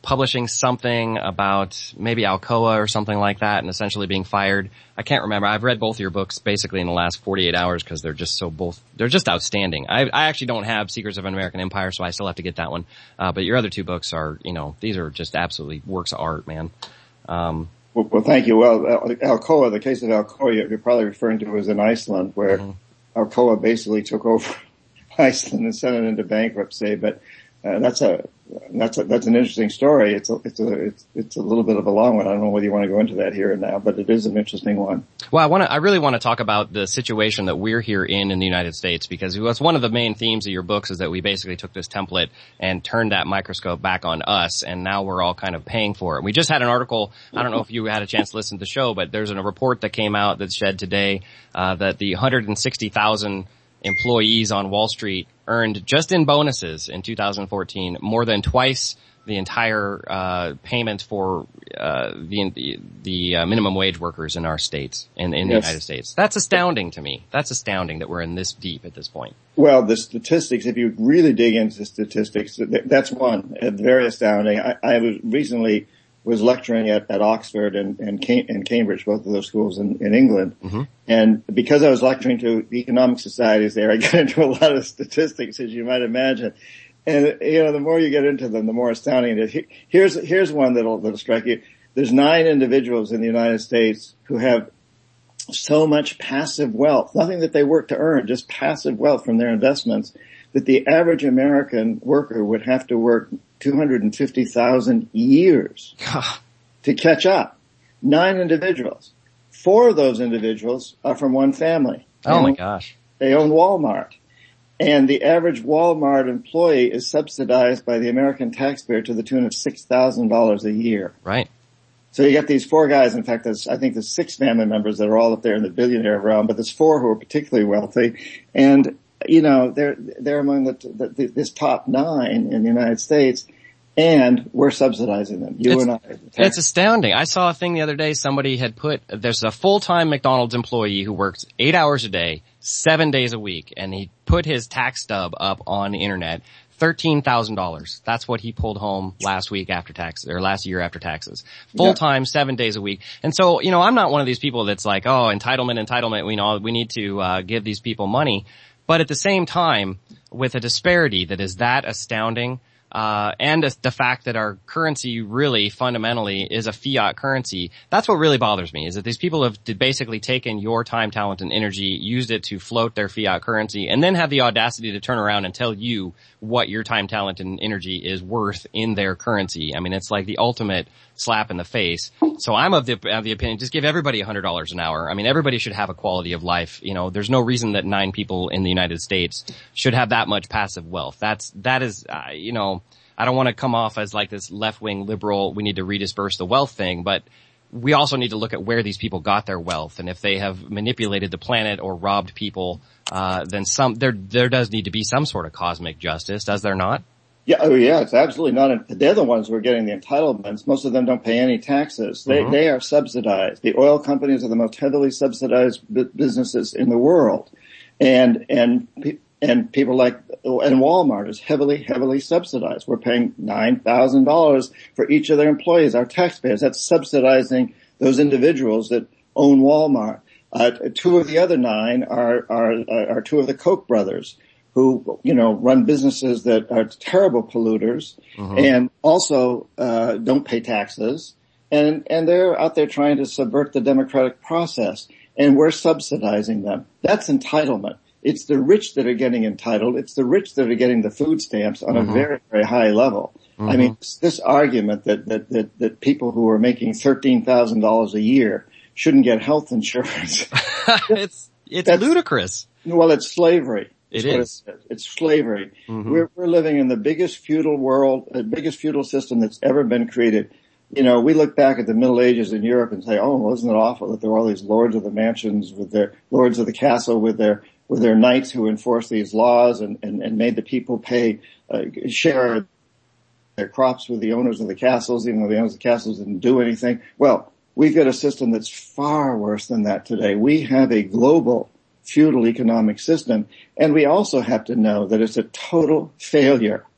publishing something about maybe Alcoa or something like that and essentially being fired. I can't remember. I've read both of your books basically in the last 48 hours because they're just they're just outstanding. I actually don't have Secrets of an American Empire, so I still have to get that one. But your other two books are, these are just absolutely works of art, man. Well, thank you. Well, Alcoa, the case of Alcoa you're probably referring to was in Iceland, where Alcoa basically took over Iceland and sent it into bankruptcy. But that's an interesting story. It's a little bit of a long one. I don't know whether you want to go into that here and now, but it is an interesting one. Well, I really want to talk about the situation that we're here in the United States, because it was one of the main themes of your books is that we basically took this template and turned that microscope back on us, and now we're all kind of paying for it. We just had an article, I don't know if you had a chance to listen to the show, but there's a report that came out that's shed today, that the 160,000 employees on Wall Street earned just in bonuses in 2014 more than twice the entire payment for the minimum wage workers in our states, in the United States. That's astounding to me. That's astounding that we're in this deep at this point. Well, the statistics, if you really dig into the statistics, that's one. Very astounding. I was lecturing at Oxford and Cambridge, both of those schools in England. Mm-hmm. And because I was lecturing to the economic societies there, I got into a lot of statistics, as you might imagine. And, the more you get into them, the more astounding it is. Here's one that'll strike you. There's 9 individuals in the United States who have so much passive wealth, nothing that they work to earn, just passive wealth from their investments, that the average American worker would have to work 250,000 years to catch up. 9 individuals. 4 of those individuals are from one family. Oh my gosh. They own Walmart. And the average Walmart employee is subsidized by the American taxpayer to the tune of $6,000 a year. Right. So you got these 4 guys. In fact, I think there's 6 family members that are all up there in the billionaire realm, but there's 4 who are particularly wealthy. And they're among this top 9 in the United States, and we're subsidizing them. And I. It's astounding. I saw a thing the other day. Somebody had there's a full-time McDonald's employee who works 8 hours a day, 7 days a week, and he put his tax stub up on the internet. $13,000. That's what he pulled home last week after taxes, or last year after taxes. Full-time, 7 days a week. And so, I'm not one of these people that's like, oh, entitlement, we need to give these people money. But at the same time, with a disparity that is that astounding, and the fact that our currency really fundamentally is a fiat currency, that's what really bothers me, is that these people have basically taken your time, talent, and energy, used it to float their fiat currency, and then have the audacity to turn around and tell you what your time, talent, and energy is worth in their currency. I mean, it's like the ultimate slap in the face. So I'm of the opinion, just give everybody $100 an hour. I mean, everybody should have a quality of life. There's no reason that 9 people in the United States should have that much passive wealth. That is, I don't want to come off as like this left-wing liberal, we need to redisperse the wealth thing, but we also need to look at where these people got their wealth. And if they have manipulated the planet or robbed people, then there does need to be some sort of cosmic justice, does there not? Yeah, it's absolutely not. They're the ones who are getting the entitlements. Most of them don't pay any taxes. They are subsidized. The oil companies are the most heavily subsidized businesses in the world. And people and Walmart is heavily subsidized. We're paying $9,000 for each of their employees, our taxpayers. That's subsidizing those individuals that own Walmart. 2 of the other 9 are 2 of the Koch brothers, who, run businesses that are terrible polluters and also, don't pay taxes. And they're out there trying to subvert the democratic process. And we're subsidizing them. That's entitlement. It's the rich that are getting entitled. It's the rich that are getting the food stamps on a very, very high level. I mean, this argument that people who are making $13,000 a year shouldn't get health insurance. It's ludicrous. Well, it's slavery. It is. It's slavery. We're living in the biggest feudal world, the biggest feudal system that's ever been created. We look back at the Middle Ages in Europe and say, oh, well, isn't it awful that there were all these lords of the mansions with their lords of the castle with their knights who enforced these laws and made the people share their crops with the owners of the castles, even though the owners of the castles didn't do anything. Well, we've got a system that's far worse than that today. We have a global feudal economic system, and we also have to know that it's a total failure.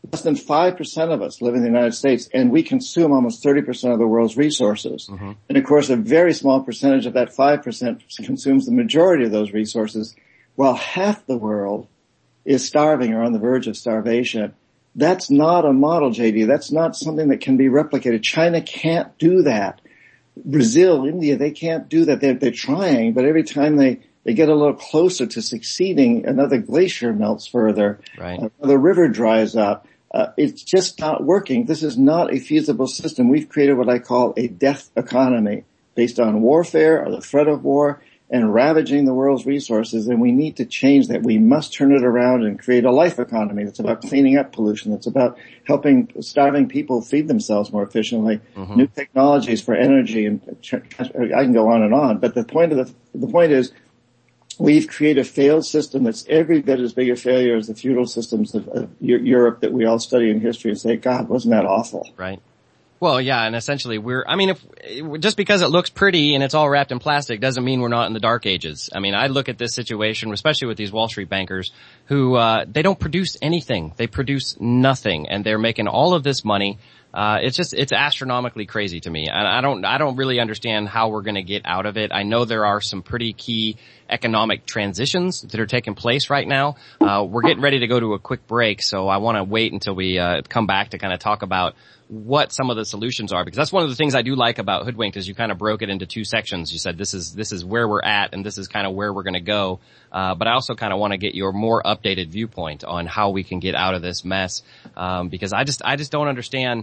Less than 5% of us live in the United States, and we consume almost 30% of the world's resources. Mm-hmm. And of course, a very small percentage of that 5% consumes the majority of those resources, while half the world is starving or on the verge of starvation. That's not a model, JD. That's not something that can be replicated. China can't do that. Brazil, India, they can't do that. They're trying, but every time they get a little closer to succeeding, another glacier melts further. Right. The river dries up. It's just not working. This is not a feasible system. We've created what I call a death economy based on warfare or the threat of war and ravaging the world's resources, and we need to change that. We must turn it around and create a life economy that's about cleaning up pollution, that's about helping starving people feed themselves more efficiently, new technologies for energy, and I can go on. But the point is, we've created a failed system that's every bit as big a failure as the feudal systems of Europe that we all study in history and say, God, wasn't that awful? Right. Well, yeah, and essentially just because it looks pretty and it's all wrapped in plastic doesn't mean we're not in the dark ages. I mean, I look at this situation, especially with these Wall Street bankers who, they don't produce anything. They produce nothing, and they're making all of this money. It's astronomically crazy to me. And I don't really understand how we're going to get out of it. I know there are some pretty key economic transitions that are taking place right now. We're getting ready to go to a quick break, so I want to wait until we come back to kind of talk about what some of the solutions are, because that's one of the things I do like about Hoodwinked is you kind of broke it into two sections. You said this is where we're at and this is kind of where we're going to go. But I also kind of want to get your more updated viewpoint on how we can get out of this mess. Because I just don't understand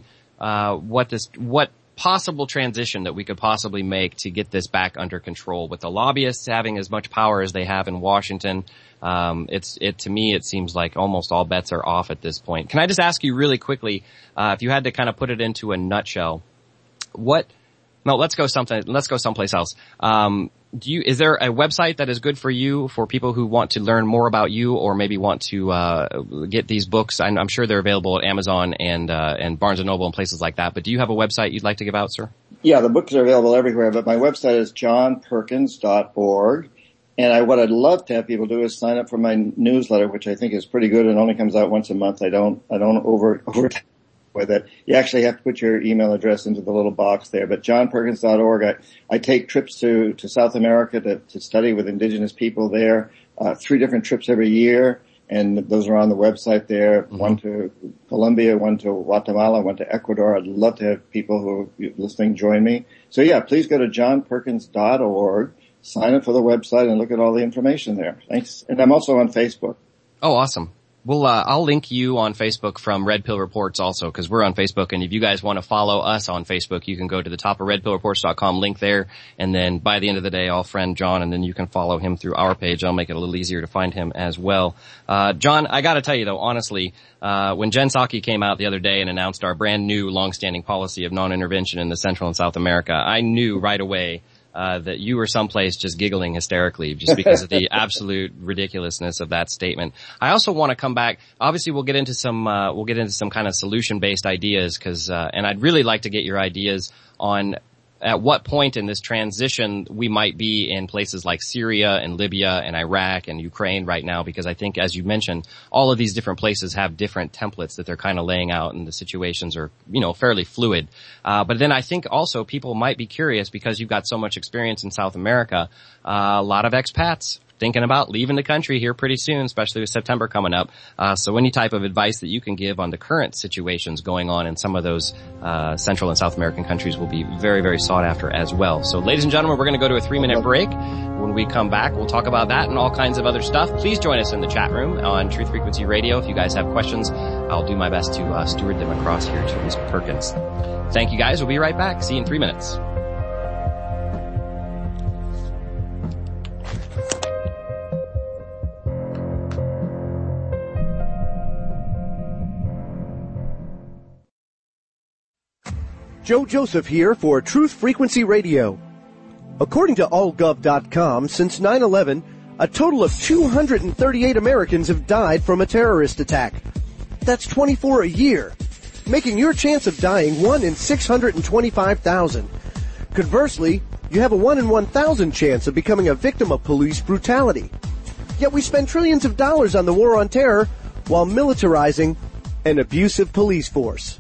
what possible transition that we could possibly make to get this back under control with the lobbyists having as much power as they have in Washington. To me, it seems like almost all bets are off at this point. Can I just ask you really quickly, if you had to kind of put it into a nutshell, let's go someplace else. Is there a website that is good for you for people who want to learn more about you or maybe want to get these books? I'm sure they're available at Amazon and Barnes & Noble and places like that, but do you have a website you'd like to give out, sir? Yeah, the books are available everywhere, but my website is johnperkins.org. And what I'd love to have people do is sign up for my newsletter, which I think is pretty good and only comes out once a month. I don't over with it. You actually have to put your email address into the little box there. But johnperkins.org, I take trips to South America to study with indigenous people there, 3 different trips every year. And those are on the website there. Mm-hmm. One to Colombia, one to Guatemala, one to Ecuador. I'd love to have people who are listening join me. So yeah, please go to johnperkins.org. Sign up for the website and look at all the information there. Thanks. And I'm also on Facebook. Oh, awesome. Well, I'll link you on Facebook from Red Pill Reports also, because we're on Facebook. And if you guys want to follow us on Facebook, you can go to the top of redpillreports.com, link there. And then by the end of the day, I'll friend John, and then you can follow him through our page. I'll make it a little easier to find him as well. John, I got to tell you, though, honestly, when Jen Psaki came out the other day and announced our brand new longstanding policy of non-intervention in the Central and South America, I knew right away that you were someplace just giggling hysterically just because of the absolute ridiculousness of that statement. I also want to come back. Obviously, we'll get into some kind of solution-based ideas and I'd really like to get your ideas on at what point in this transition we might be in places like Syria and Libya and Iraq and Ukraine right now, because I think, as you mentioned, all of these different places have different templates that they're kind of laying out, and the situations are, fairly fluid. But then I think also people might be curious, because you've got so much experience in South America, a lot of expats thinking about leaving the country here pretty soon, especially with September coming up. So any type of advice that you can give on the current situations going on in some of those Central and South American countries will be very, very sought after as well. So ladies and gentlemen, we're going to go to a 3-minute break. When we come back, we'll talk about that and all kinds of other stuff. Please join us in the chat room on Truth Frequency Radio. If you guys have questions, I'll do my best to steward them across here to Ms. Perkins. Thank you guys. We'll be right back. See you in 3 minutes. Joe Joseph here for Truth Frequency Radio. According to allgov.com, since 9/11, a total of 238 Americans have died from a terrorist attack. That's 24 a year, making your chance of dying 1 in 625,000. Conversely, you have a 1 in 1,000 chance of becoming a victim of police brutality. Yet we spend trillions of dollars on the war on terror while militarizing an abusive police force.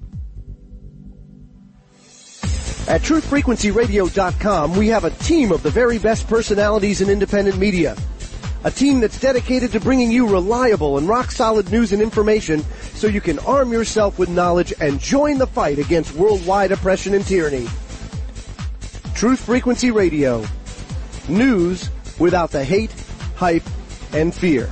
At truthfrequencyradio.com, we have a team of the very best personalities in independent media. A team that's dedicated to bringing you reliable and rock-solid news and information so you can arm yourself with knowledge and join the fight against worldwide oppression and tyranny. Truth Frequency Radio. News without the hate, hype, and fear.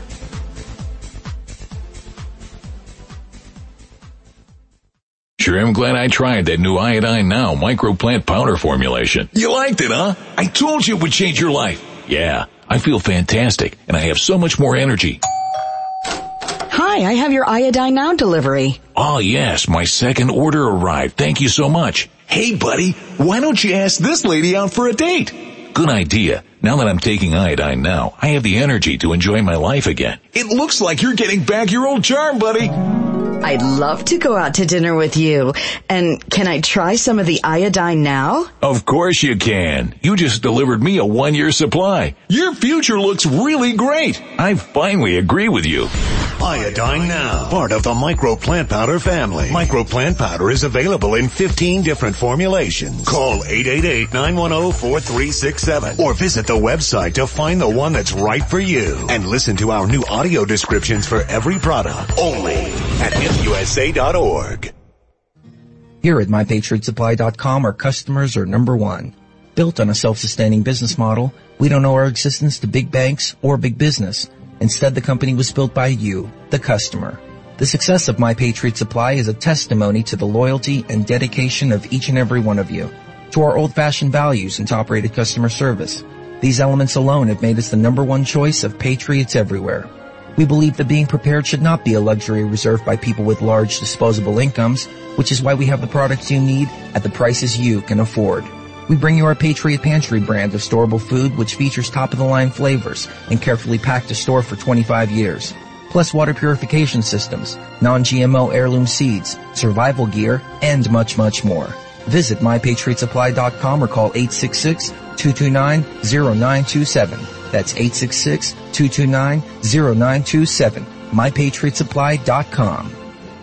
Sure am glad I tried that new Iodine Now microplant powder formulation. You liked it, huh? I told you it would change your life. Yeah, I feel fantastic, and I have so much more energy. Hi, I have your Iodine Now delivery. Oh yes, my second order arrived. Thank you so much. Hey buddy, why don't you ask this lady out for a date? Good idea. Now that I'm taking Iodine Now, I have the energy to enjoy my life again. It looks like you're getting back your old charm, buddy. I'd love to go out to dinner with you. And can I try some of the Iodine Now? Of course you can. You just delivered me a 1-year supply. Your future looks really great. I finally agree with you. Iodine Now, part of the Micro Plant Powder family. Micro Plant Powder is available in 15 different formulations. Call 888-910-4367 or visit the website to find the one that's right for you. And listen to our new audio descriptions for every product only at MUSA.org. Here at MyPatriotSupply.com, our customers are number one. Built on a self-sustaining business model, we don't owe our existence to big banks or big business. Instead, the company was built by you, the customer. The success of My Patriot Supply is a testimony to the loyalty and dedication of each and every one of you, to our old-fashioned values and top-rated customer service. These elements alone have made us the number one choice of patriots everywhere. We believe that being prepared should not be a luxury reserved by people with large disposable incomes, which is why we have the products you need at the prices you can afford. We bring you our Patriot Pantry brand of storable food, which features top-of-the-line flavors and carefully packed to store for 25 years. Plus water purification systems, non-GMO heirloom seeds, survival gear, and much, much more. Visit MyPatriotSupply.com or call 866-229-0927. That's 866-229-0927. MyPatriotSupply.com.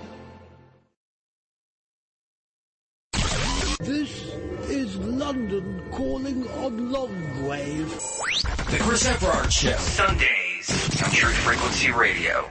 London calling on Longwave. The Chris Everard Show. Sundays on Truth Frequency Radio.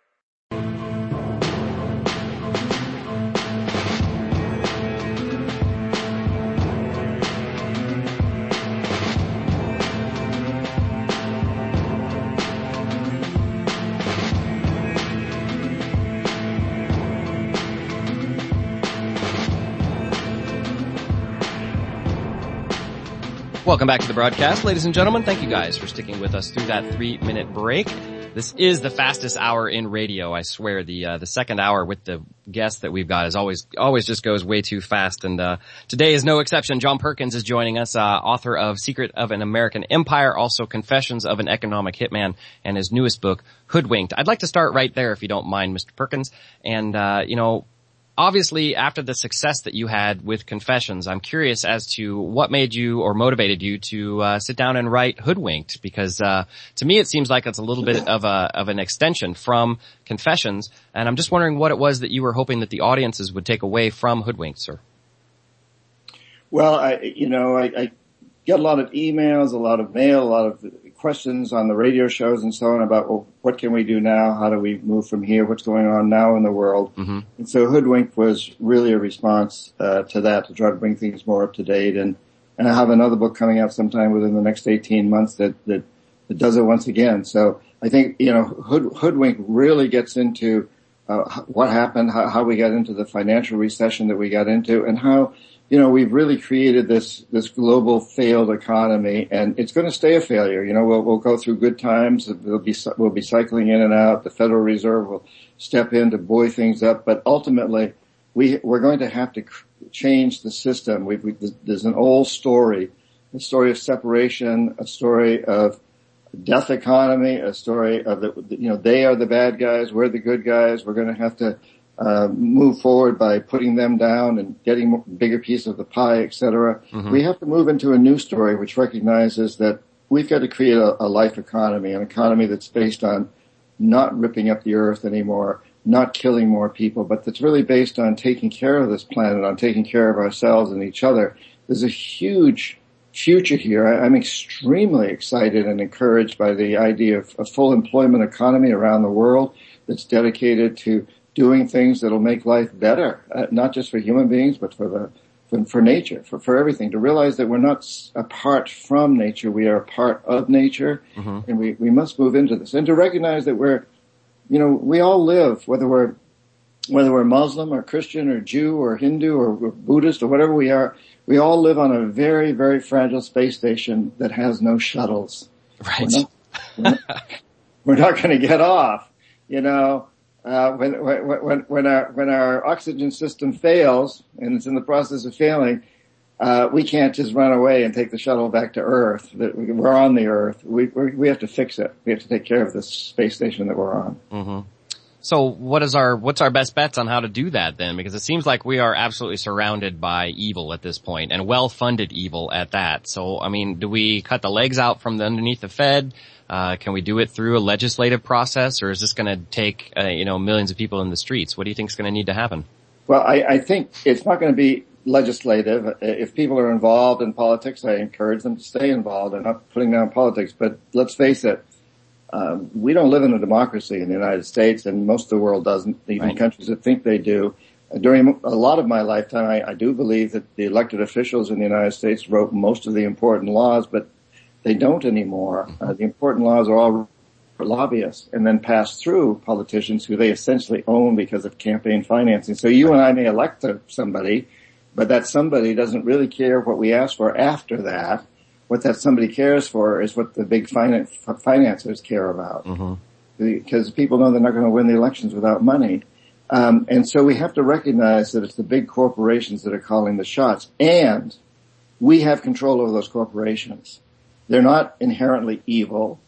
Welcome back to the broadcast, ladies and gentlemen. Thank you guys for sticking with us through that 3-minute break. This is the fastest hour in radio, I swear. The second hour with the guest that we've got is always just goes way too fast. And, today is no exception. John Perkins is joining us, author of Secret of an American Empire, also Confessions of an Economic Hitman, and his newest book, Hoodwinked. I'd like to start right there, if you don't mind, Mr. Perkins. And, obviously, after the success that you had with Confessions, I'm curious as to what made you or motivated you to sit down and write Hoodwinked, because to me it seems like it's a little bit of an extension from Confessions, and I'm just wondering what it was that you were hoping that the audiences would take away from Hoodwinked, sir. Well, I get a lot of emails, a lot of mail, a lot of questions on the radio shows and so on about, well, what can we do now? How do we move from here? What's going on now in the world? Mm-hmm. And so Hoodwinked was really a response to that, to try to bring things more up to date. And I have another book coming out sometime within the next 18 months that does it once again. So I think, Hoodwinked really gets into what happened, how we got into the financial recession that we got into, and how we've really created this global failed economy, and it's going to stay a failure. We'll go through good times. We'll be cycling in and out. The Federal Reserve will step in to buoy things up, but ultimately we're going to have to change the system. There's an old story, a story of separation, a story of death economy, a story of they are the bad guys, we're the good guys. We're going to have to move forward by putting them down and getting a bigger piece of the pie, etc. Mm-hmm. We have to move into a new story which recognizes that we've got to create a life economy, an economy that's based on not ripping up the earth anymore. not killing more people, but that's really based on taking care of this planet, on taking care of ourselves and each other. There's a huge future here. I'm extremely excited and encouraged by the idea of a full employment economy around the world that's dedicated to doing things that'll make life better, not just for human beings, but for nature, for everything. To realize that we're not apart from nature, we are a part of nature, and we must move into this. And to recognize that we all live, whether we're Muslim or Christian or Jew or Hindu or Buddhist or whatever we are, we all live on a very, very fragile space station that has no shuttles. Right. We're not going to get off, when our oxygen system fails, and it's in the process of failing, we can't just run away and take the shuttle back to Earth. We're on the Earth. We have to fix it. We have to take care of this space station that we're on. Mm-hmm. So what's our best bets on how to do that then? Because it seems like we are absolutely surrounded by evil at this point, and well-funded evil at that. So, I mean, do we cut the legs out from underneath the Fed? Can we do it through a legislative process, or is this going to take, millions of people in the streets? What do you think is going to need to happen? Well, I think it's not going to be legislative. If people are involved in politics, I encourage them to stay involved. I'm not putting down politics, but let's face it, we don't live in a democracy in the United States, and most of the world doesn't, even countries that think they do. During a lot of my lifetime, I do believe that the elected officials in the United States wrote most of the important laws, but they don't anymore. The important laws are all for lobbyists and then pass through politicians who they essentially own because of campaign financing. So you and I may elect somebody, but that somebody doesn't really care what we ask for after that. What that somebody cares for is what the big financiers care about. Because people know they're not going to win the elections without money. And so we have to recognize that it's the big corporations that are calling the shots. And we have control over those corporations. They're not inherently evil.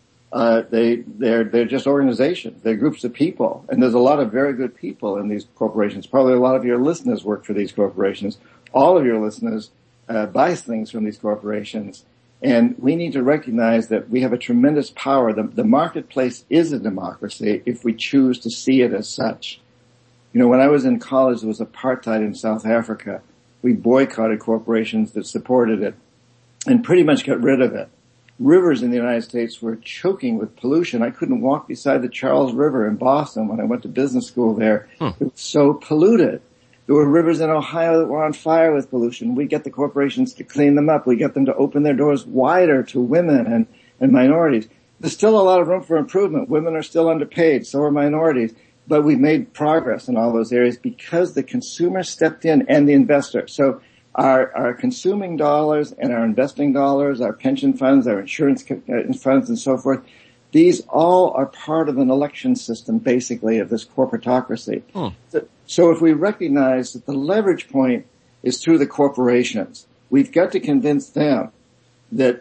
They're just organizations. They're groups of people. And there's a lot of very good people in these corporations. Probably a lot of your listeners work for these corporations. All of your listeners buy things from these corporations. And we need to recognize that we have a tremendous power. The marketplace is a democracy if we choose to see it as such. When I was in college, there was apartheid in South Africa. We boycotted corporations that supported it and pretty much got rid of it. Rivers in the United States were choking with pollution. I couldn't walk beside the Charles River in Boston when I went to business school there. It was so polluted. There were rivers in Ohio that were on fire with pollution. We get the corporations to clean them up. We get them to open their doors wider to women and minorities. There's still a lot of room for improvement. Women are still underpaid, so are minorities. But we've made progress in all those areas because the consumer stepped in and the investor. So our consuming dollars and our investing dollars, our pension funds, our insurance funds and so forth, these all are part of an election system, basically, of this corporatocracy. So if we recognize that the leverage point is through the corporations, we've got to convince them that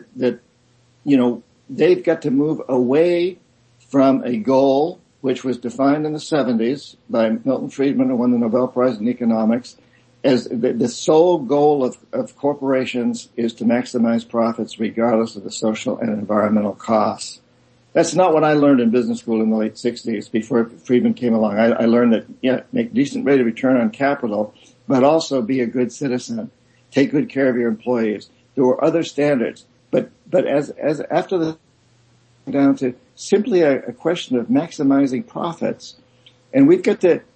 they've got to move away from a goal which was defined in the 70s by Milton Friedman, who won the Nobel Prize in Economics, as the sole goal of corporations is to maximize profits regardless of the social and environmental costs. That's not what I learned in business school in the late 60s before Friedman came along. I learned that, make decent rate of return on capital, but also be a good citizen. Take good care of your employees. There were other standards. But as after the down to simply a question of maximizing profits, and we've got to,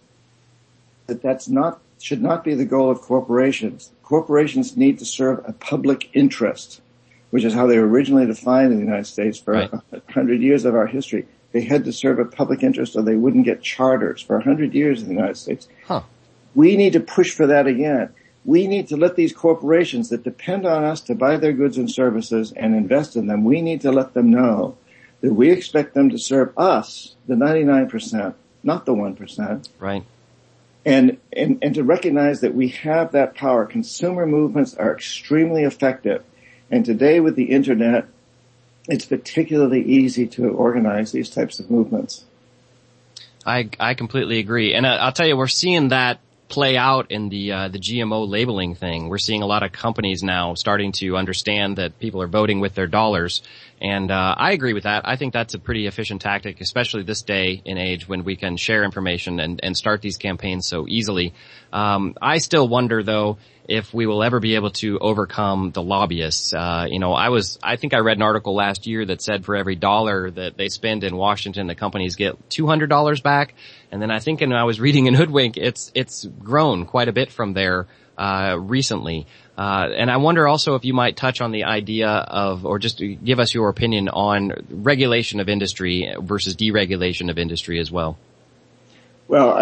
should not be the goal of corporations. Corporations need to serve a public interest, which is how they were originally defined in the United States for 100 years of our history. They had to serve a public interest or they wouldn't get charters for 100 years in the United States. We need to push for that again. We need to let these corporations that depend on us to buy their goods and services and invest in them, we need to let them know that we expect them to serve us, the 99%, not the 1%. Right. And to recognize that we have that power. Consumer movements are extremely effective. And today with the internet, it's particularly easy to organize these types of movements. I completely agree. And I'll tell you, we're seeing that play out in the GMO labeling thing. We're seeing a lot of companies now starting to understand that people are voting with their dollars And I agree with that. I think that's a pretty efficient tactic, especially this day and age when we can share information and start these campaigns so easily. I still wonder, though, if we will ever be able to overcome the lobbyists. I think I read an article last year that said for every $1 that they spend in Washington, the companies get $200 back. And then I think, and I was reading in Hoodwink, it's grown quite a bit from there recently. And I wonder also if you might touch on the idea of, or just give us your opinion on regulation of industry versus deregulation of industry as well. Well,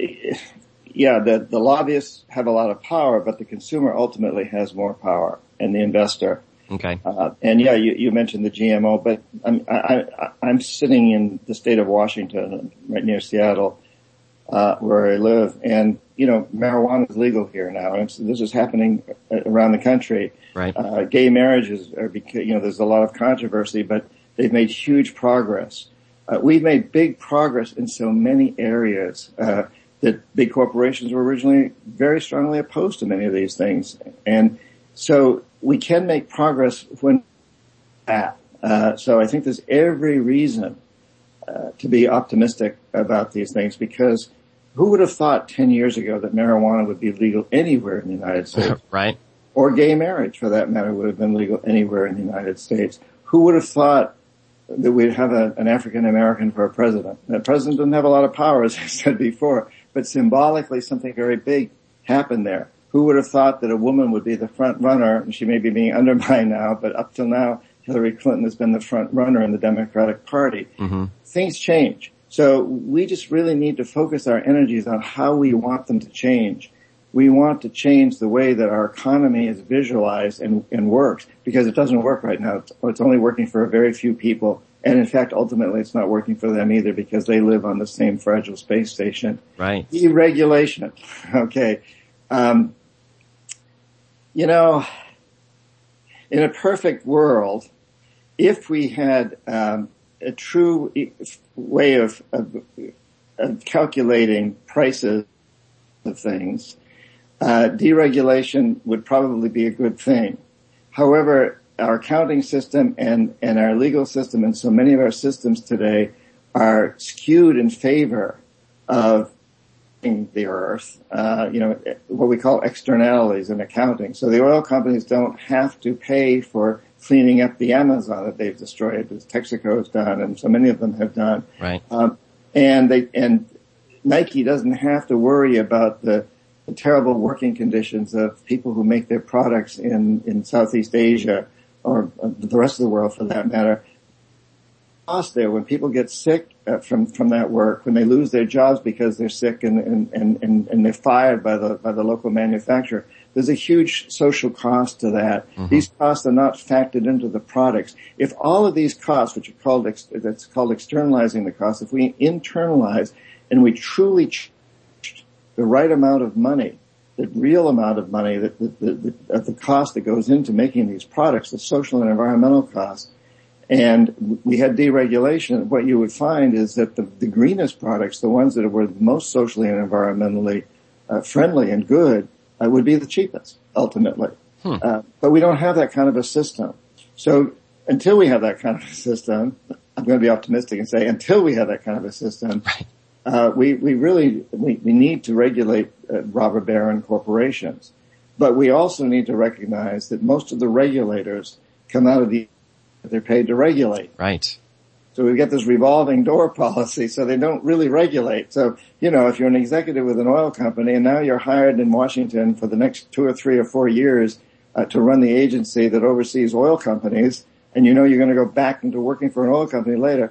the lobbyists have a lot of power, but the consumer ultimately has more power, and the investor. Okay. You mentioned the GMO, but I'm sitting in the state of Washington, right near Seattle, where I live, and marijuana is legal here now, and so this is happening around the country. Right. Gay marriages are there's a lot of controversy, but they've made huge progress. We've made big progress in so many areas that big corporations were originally very strongly opposed to many of these things, and so we can make progress when that. So I think there's every reason to be optimistic about these things, because who would have thought 10 years ago that marijuana would be legal anywhere in the United States? Right. Or gay marriage, for that matter, would have been legal anywhere in the United States. Who would have thought that we'd have an African American for a president? The president didn't have a lot of power, as I said before, but symbolically something very big happened there. Who would have thought that a woman would be the front runner? And she may be being undermined now, but up till now, Hillary Clinton has been the front runner in the Democratic Party. Mm-hmm. Things change. So we just really need to focus our energies on how we want them to change. We want to change the way that our economy is visualized and works, because it doesn't work right now. It's only working for a very few people. And in fact, ultimately, it's not working for them either, because they live on the same fragile space station. Right. Deregulation. Okay. In a perfect world, if we had a true way of calculating prices of things, deregulation would probably be a good thing. However, our accounting system and our legal system and so many of our systems today are skewed in favor of the earth, what we call externalities in accounting. So the oil companies don't have to pay for cleaning up the Amazon that they've destroyed, as Texaco has done, and so many of them have done. Right. And Nike doesn't have to worry about the terrible working conditions of people who make their products in Southeast Asia or the rest of the world, for that matter. Cost there when people get sick from that work, when they lose their jobs because they're sick and they're fired by the local manufacturer. There's a huge social cost to that. Mm-hmm. These costs are not factored into the products. If all of these costs, which are that's called externalizing the costs, if we internalize and we truly the right amount of money, the real amount of money, the cost that goes into making these products, the social and environmental costs, and we had deregulation, what you would find is that the greenest products, the ones that were most socially and environmentally friendly and good, would be the cheapest, ultimately. But we don't have that kind of a system. So until we have that kind of a system, I'm going to be optimistic and say until we have that kind of a system, we need to regulate robber baron corporations. But we also need to recognize that most of the regulators come out of they're paid to regulate. Right. So we get this revolving door policy, so they don't really regulate. So, if you're an executive with an oil company and now you're hired in Washington for the next 2 or 3 or 4 years to run the agency that oversees oil companies, and you're going to go back into working for an oil company later,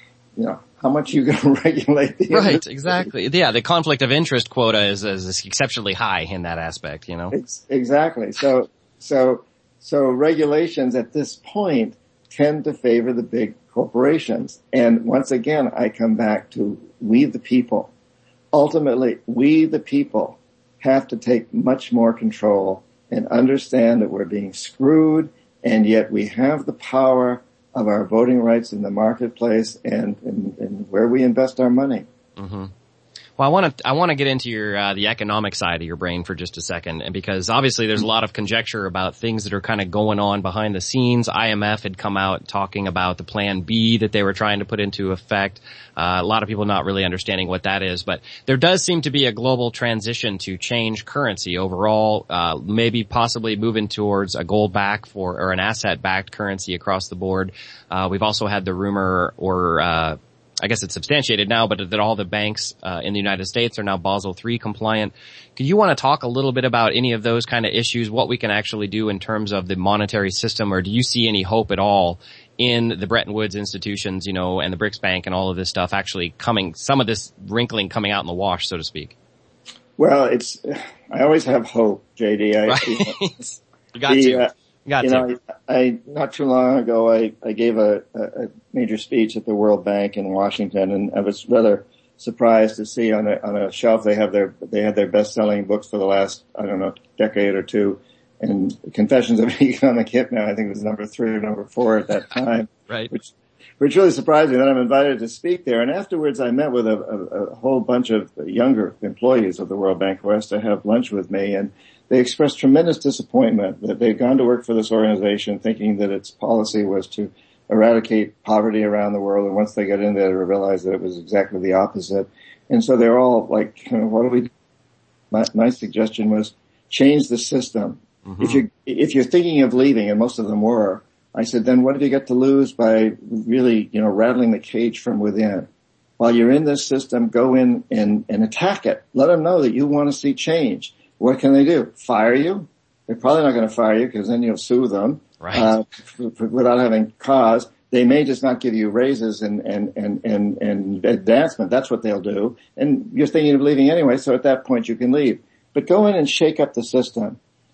how much are you going to regulate the Right, industry? exactly. Yeah, the conflict of interest quota is exceptionally high in that aspect, Exactly. So regulations at this point tend to favor the big corporations. And once again, I come back to we the people. Ultimately, we the people have to take much more control and understand that we're being screwed, and yet we have the power of our voting rights in the marketplace and where we invest our money. Mm-hmm. Well, I want to get into your the economic side of your brain for just a second, and because obviously there's a lot of conjecture about things that are kind of going on behind the scenes. IMF had come out talking about the Plan B that they were trying to put into effect. A lot of people not really understanding what that is, but there does seem to be a global transition to change currency overall, maybe possibly moving towards a gold-backed or an asset-backed currency across the board. We've also had the rumor, or I guess it's substantiated now, but that all the banks in the United States are now Basel III compliant. Do you want to talk a little bit about any of those kind of issues, what we can actually do in terms of the monetary system, or do you see any hope at all in the Bretton Woods institutions, and the BRICS Bank and all of this stuff actually some of this wrinkling coming out in the wash, so to speak? Well, I always have hope, JD. Right. You got to. Not too long ago, I gave a major speech at the World Bank in Washington, and I was rather surprised to see on a shelf they had their best-selling books for the last, decade or two, and Confessions of an Economic Hitman, I think it was number 3 or number 4 at that time. Right. Which really surprised me. Then I'm invited to speak there, and afterwards I met with a whole bunch of younger employees of the World Bank who asked to have lunch with me, and they expressed tremendous disappointment that they'd gone to work for this organization thinking that its policy was to eradicate poverty around the world, and once they got in there, they realized that it was exactly the opposite. And so they're all like, what do we do? My suggestion was change the system. Mm-hmm. If you're thinking of leaving, and most of them were, I said, then what have you got to lose by really, rattling the cage from within? While you're in this system, go in and attack it. Let them know that you want to see change. What can they do? Fire you? They're probably not going to fire you because then you'll sue them, right? Without having cause. They may just not give you raises and advancement. That's what they'll do. And you're thinking of leaving anyway, so at that point you can leave. But go in and shake up the system.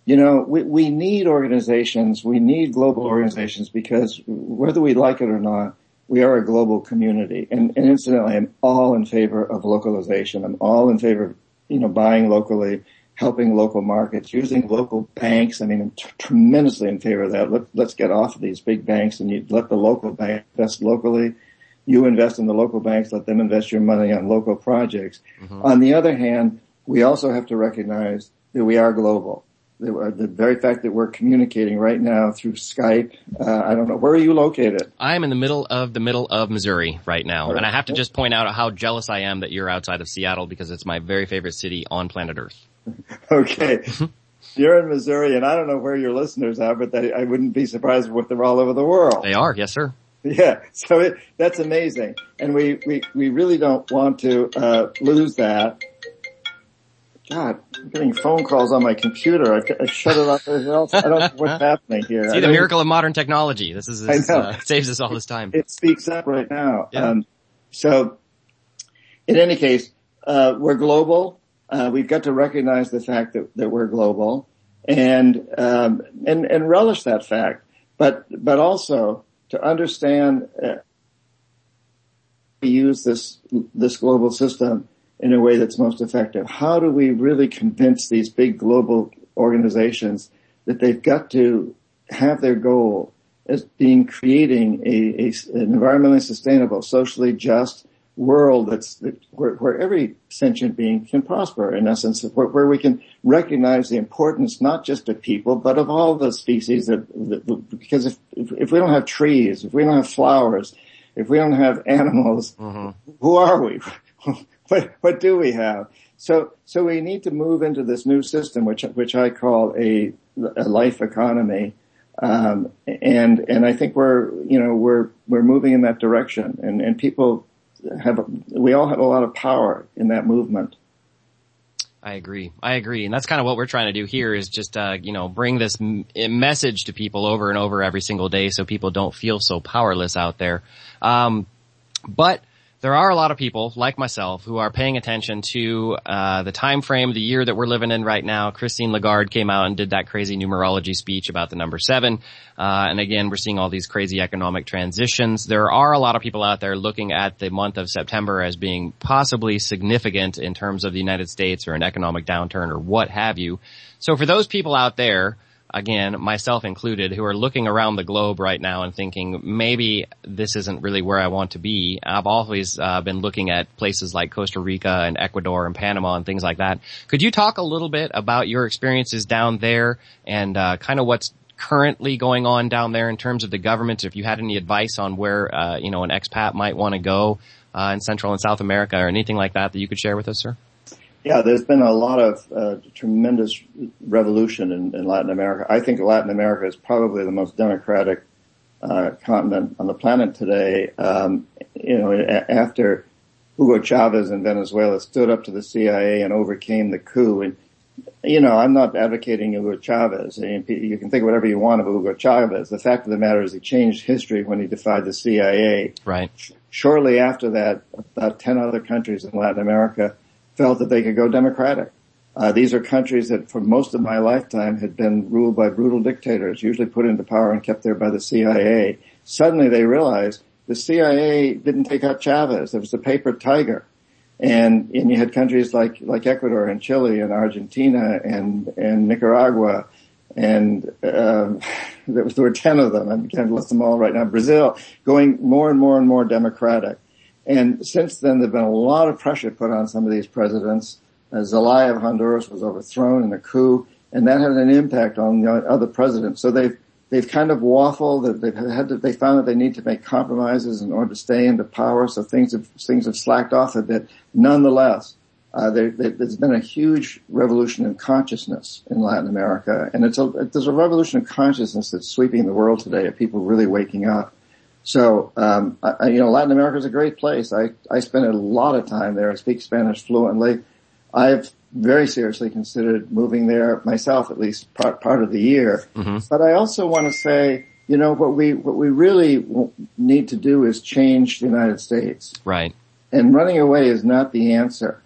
We need organizations. We need global organizations because whether we like it or not, we are a global community. And incidentally, I'm all in favor of localization. I'm all in favor of, buying locally, helping local markets, using local banks. I'm tremendously in favor of that. Let's get off of these big banks and you let the local bank invest locally. You invest in the local banks, let them invest your money on local projects. Mm-hmm. On the other hand, we also have to recognize that we are global. The very fact that we're communicating right now through Skype, I don't know, where are you located? I'm in the middle of Missouri right now. And I have to just point out how jealous I am that you're outside of Seattle because it's my very favorite city on planet Earth. Okay. You're in Missouri, and I don't know where your listeners are, but I wouldn't be surprised if they're all over the world. They are, yes, sir. Yeah, so that's amazing. And we really don't want to lose that. God, I'm getting phone calls on my computer. I shut it off. I don't know what's happening here. See the miracle of modern technology. This is saves us all this time. It speaks up right now. Yeah. So, in any case, we're global. We've got to recognize the fact that we're global and relish that fact. But also to understand, we use this global system in a way that's most effective. How do we really convince these big global organizations that they've got to have their goal as being creating an environmentally sustainable, socially just world where every sentient being can prosper, in essence, where we can recognize the importance not just of people but of all the species because if we don't have trees, if we don't have flowers, if we don't have animals, mm-hmm. Who are we? What do we have? So we need to move into this new system, which I call a life economy. And I think we're moving in that direction, and people we all have a lot of power in that movement. I agree. And that's kind of what we're trying to do here is just, bring this message to people over and over every single day so people don't feel so powerless out there. But there are a lot of people like myself who are paying attention to the time frame, the year that we're living in right now. Christine Lagarde came out and did that crazy numerology speech about the number 7. And again, we're seeing all these crazy economic transitions. There are a lot of people out there looking at the month of September as being possibly significant in terms of the United States or an economic downturn or what have you. So for those people out there, again, myself included, who are looking around the globe right now and thinking, maybe this isn't really where I want to be. I've always been looking at places like Costa Rica and Ecuador and Panama and things like that. Could you talk a little bit about your experiences down there and kind of what's currently going on down there in terms of the government? If you had any advice on where, an expat might want to go in Central and South America or anything like that you could share with us, sir? Yeah, there's been a lot of tremendous revolution in Latin America. I think Latin America is probably the most democratic continent on the planet today. After Hugo Chavez in Venezuela stood up to the CIA and overcame the coup. And, I'm not advocating Hugo Chavez. You can think whatever you want of Hugo Chavez. The fact of the matter is he changed history when he defied the CIA. Right. Shortly after that, about 10 other countries in Latin America felt that they could go democratic. These are countries that for most of my lifetime had been ruled by brutal dictators, usually put into power and kept there by the CIA. Suddenly they realized the CIA didn't take out Chavez. It was the paper tiger. And you had countries like Ecuador and Chile and Argentina and Nicaragua and there were 10 of them. I can't list them all right now. Brazil going more and more and more democratic. And since then, there's been a lot of pressure put on some of these presidents. Zelaya of Honduras was overthrown in a coup, and that had an impact on the other presidents. So they've kind of waffled. They found that they need to make compromises in order to stay into power. So things have slacked off a bit. Nonetheless, there's been a huge revolution in consciousness in Latin America, and there's a revolution of consciousness that's sweeping the world today of people really waking up. So, Latin America is a great place. I spent a lot of time there. I speak Spanish fluently. I've very seriously considered moving there myself, at least part of the year. Mm-hmm. But I also want to say, what we really need to do is change the United States. Right. And running away is not the answer.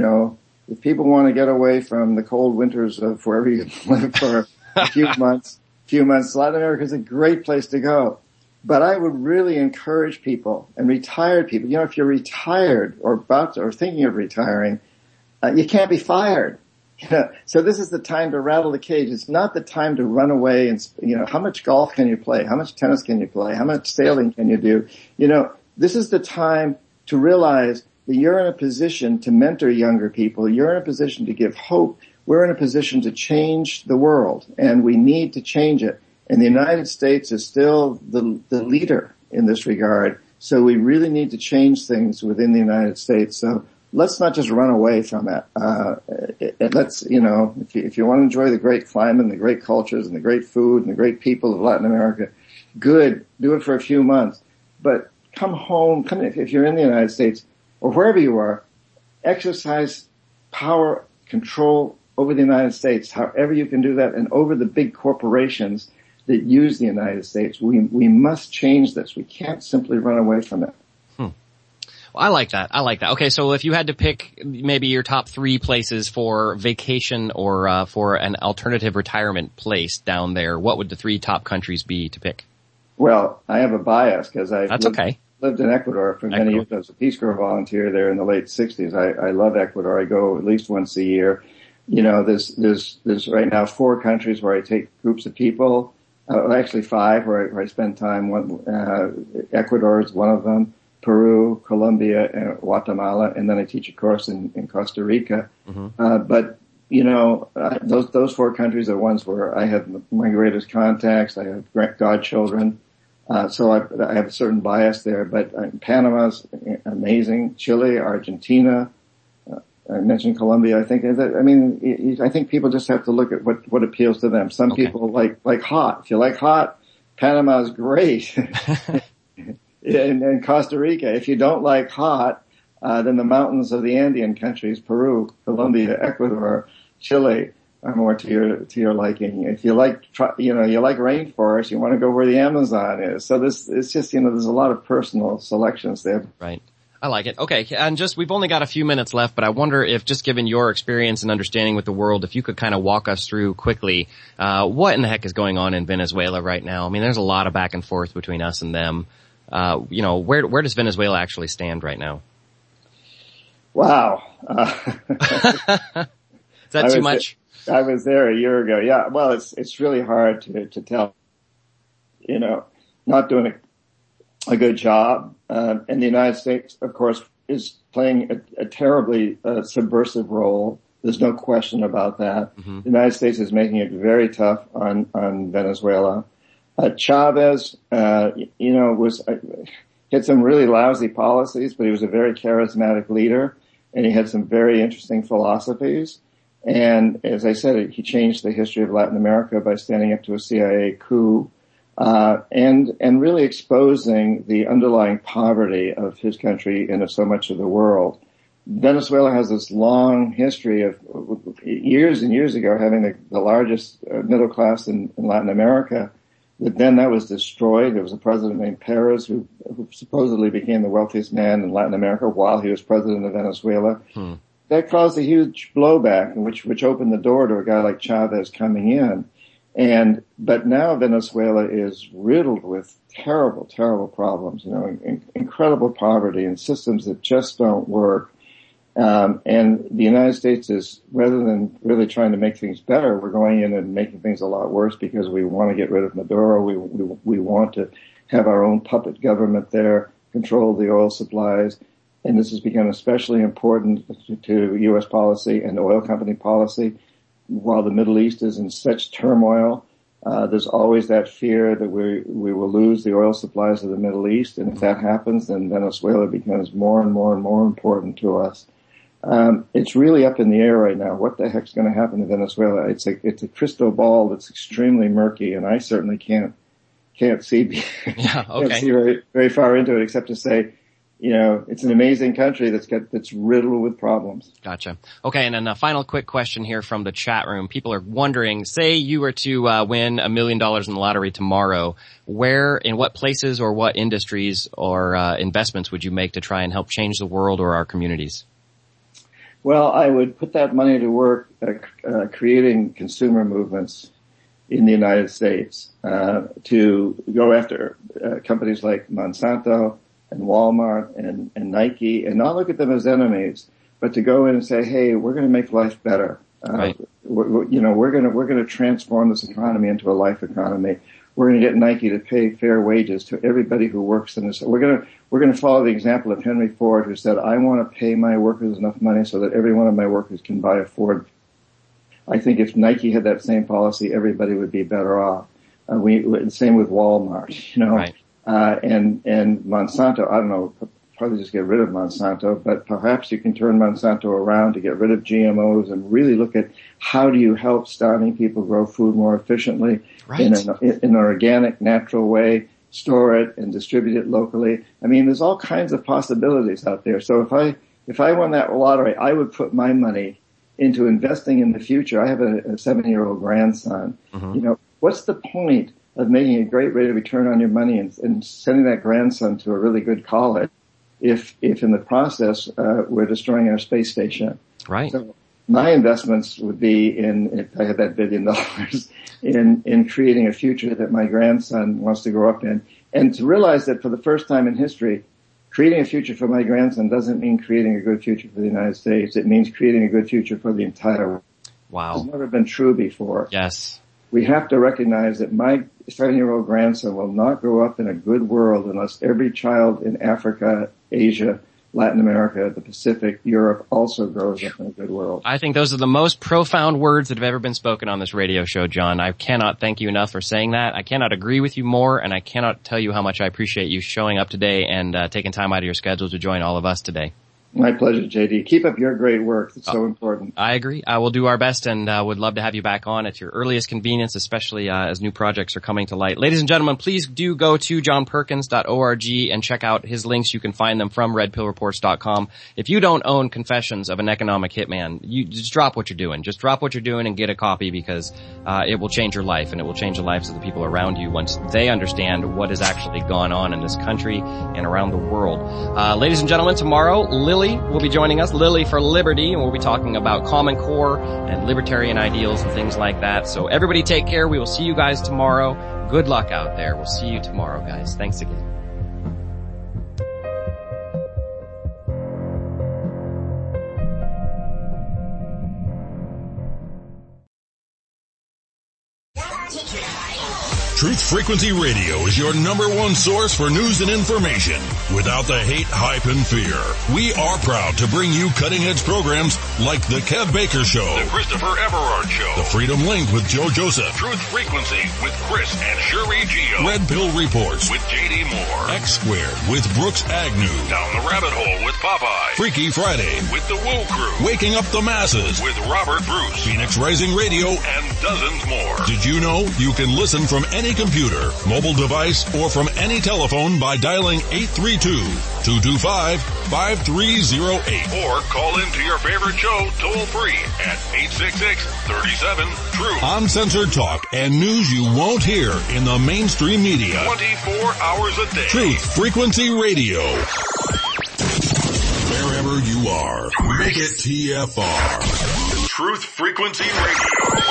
If people want to get away from the cold winters of wherever you live for a few months, Latin America is a great place to go. But I would really encourage people and retired people. If you're retired or thinking of retiring, you can't be fired. So this is the time to rattle the cage. It's not the time to run away and, how much golf can you play? How much tennis can you play? How much sailing can you do? This is the time to realize that you're in a position to mentor younger people. You're in a position to give hope. We're in a position to change the world, and we need to change it. And the United States is still the leader in this regard. So we really need to change things within the United States. So let's not just run away from it. Let's, if you want to enjoy the great climate and the great cultures and the great food and the great people of Latin America, good. Do it for a few months. But come home, if you're in the United States or wherever you are, exercise power, control over the United States, however you can do that, and over the big corporations that use the United States. We must change this. We can't simply run away from it. Well, I like that. Okay, so if you had to pick maybe your top 3 places for vacation or for an alternative retirement place down there, what would the 3 top countries be to pick? Well, I have a bias because okay. Lived in Ecuador for many years. I was a Peace Corps volunteer there in the late 60s. I love Ecuador. I go at least once a year. There's right now 4 countries where I take groups of people. Actually 5 where I spend time. Ecuador is one of them, Peru, Colombia, and Guatemala, and then I teach a course in Costa Rica. Mm-hmm. Those 4 countries are ones where I have my greatest contacts. I have godchildren. So I have a certain bias there, but Panama's amazing. Chile, Argentina, I mentioned Colombia. I think people just have to look at what appeals to them. Some people like hot. If you like hot, Panama's great. and Costa Rica. If you don't like hot, then the mountains of the Andean countries, Peru, Colombia, Ecuador, Chile, are more to your liking. If you like, you like rainforest, you want to go where the Amazon is. So it's just, there's a lot of personal selections there. Right. I like it. Okay, and we've only got a few minutes left, but I wonder if, just given your experience and understanding with the world, if you could kind of walk us through quickly, what in the heck is going on in Venezuela right now? I mean, there's a lot of back and forth between us and them. Where does Venezuela actually stand right now? Wow. Is that too much? I was there a year ago. Yeah. Well, it's really hard to tell, not doing a good job. And the United States, of course, is playing a terribly subversive role. There's no question about that. Mm-hmm. The United States is making it very tough on Venezuela. Chavez, had some really lousy policies, but he was a very charismatic leader, and he had some very interesting philosophies. And as I said, he changed the history of Latin America by standing up to a CIA coup, and really exposing the underlying poverty of his country and of so much of the world. Venezuela has this long history of years and years ago having the largest middle class in Latin America. But then that was destroyed. There was a president named Perez who supposedly became the wealthiest man in Latin America while he was president of Venezuela. That caused a huge blowback, which opened the door to a guy like Chavez coming in. But now Venezuela is riddled with terrible, terrible problems, incredible poverty and systems that just don't work. And the United States is, rather than really trying to make things better, we're going in and making things a lot worse because we want to get rid of Maduro. We want to have our own puppet government there, control the oil supplies. And this has become especially important to U.S. policy and oil company policy. While the Middle East is in such turmoil, there's always that fear that we will lose the oil supplies of the Middle East. And if that happens, then Venezuela becomes more and more and more important to us. It's really up in the air right now. What the heck's going to happen to Venezuela? It's a crystal ball that's extremely murky, and I certainly can't see, can't see very, very far into it, except to say, it's an amazing country that's riddled with problems. Gotcha. Okay, and then a final quick question here from the chat room. People are wondering, say you were to win $1 million in the lottery tomorrow, where, in what places or what industries or investments would you make to try and help change the world or our communities? Well, I would put that money to work creating consumer movements in the United States to go after companies like Monsanto and Walmart and Nike, and not look at them as enemies, but to go in and say, hey, we're going to make life better. Right. We're going to transform this economy into a life economy. We're going to get Nike to pay fair wages to everybody who works in this. We're going to follow the example of Henry Ford, who said, I want to pay my workers enough money so that every one of my workers can buy a Ford. I think if Nike had that same policy, everybody would be better off. Same with Walmart, Right. And Monsanto, I don't know, probably just get rid of Monsanto, but perhaps you can turn Monsanto around to get rid of GMOs and really look at how do you help starving people grow food more efficiently in an organic, natural way, store it and distribute it locally. I mean, there's all kinds of possibilities out there. So if I won that lottery, I would put my money into investing in the future. I have a 7-year-old grandson. Mm-hmm. What's the point of making a great rate of return on your money and sending that grandson to a really good college if in the process, we're destroying our space station? Right. So my investments would be if I had that $1 billion, in creating a future that my grandson wants to grow up in. And to realize that for the first time in history, creating a future for my grandson doesn't mean creating a good future for the United States. It means creating a good future for the entire world. Wow. It's never been true before. Yes. We have to recognize that my 7-year-old grandson will not grow up in a good world unless every child in Africa, Asia, Latin America, the Pacific, Europe also grows up in a good world. I think those are the most profound words that have ever been spoken on this radio show, John. I cannot thank you enough for saying that. I cannot agree with you more, and I cannot tell you how much I appreciate you showing up today and taking time out of your schedule to join all of us today. My pleasure, JD. Keep up your great work. It's so important. I agree. I will do our best and would love to have you back on at your earliest convenience, especially as new projects are coming to light. Ladies and gentlemen, please do go to johnperkins.org and check out his links. You can find them from redpillreports.com. If you don't own Confessions of an Economic Hitman, you just drop what you're doing. Just drop what you're doing and get a copy because it will change your life and it will change the lives of the people around you once they understand what has actually gone on in this country and around the world. Ladies and gentlemen, tomorrow, Lily will be joining us, Lily for Liberty, and we'll be talking about Common Core and libertarian ideals and things like that. So everybody take care. We will see you guys tomorrow. Good luck out there. We'll see you tomorrow, guys. Thanks again. Truth Frequency Radio is your #1 source for news and information without the hate, hype, and fear. We are proud to bring you cutting-edge programs like The Kev Baker Show, The Christopher Everard Show, The Freedom Link with Joe Joseph, Truth Frequency with Chris and Sherry Geo, Red Pill Reports with J.D. Moore, X Squared with Brooks Agnew, Down the Rabbit Hole with Popeye, Freaky Friday with The Woo Crew, Waking Up the Masses with Robert Bruce, Phoenix Rising Radio, and dozens more. Did you know you can listen from any computer, mobile device, or from any telephone by dialing 832-225-5308. Or call into your favorite show toll-free at 866-37-TRUTH. Uncensored talk and news you won't hear in the mainstream media. 24 hours a day. Truth Frequency Radio. Wherever you are, make it TFR. Truth Frequency Radio.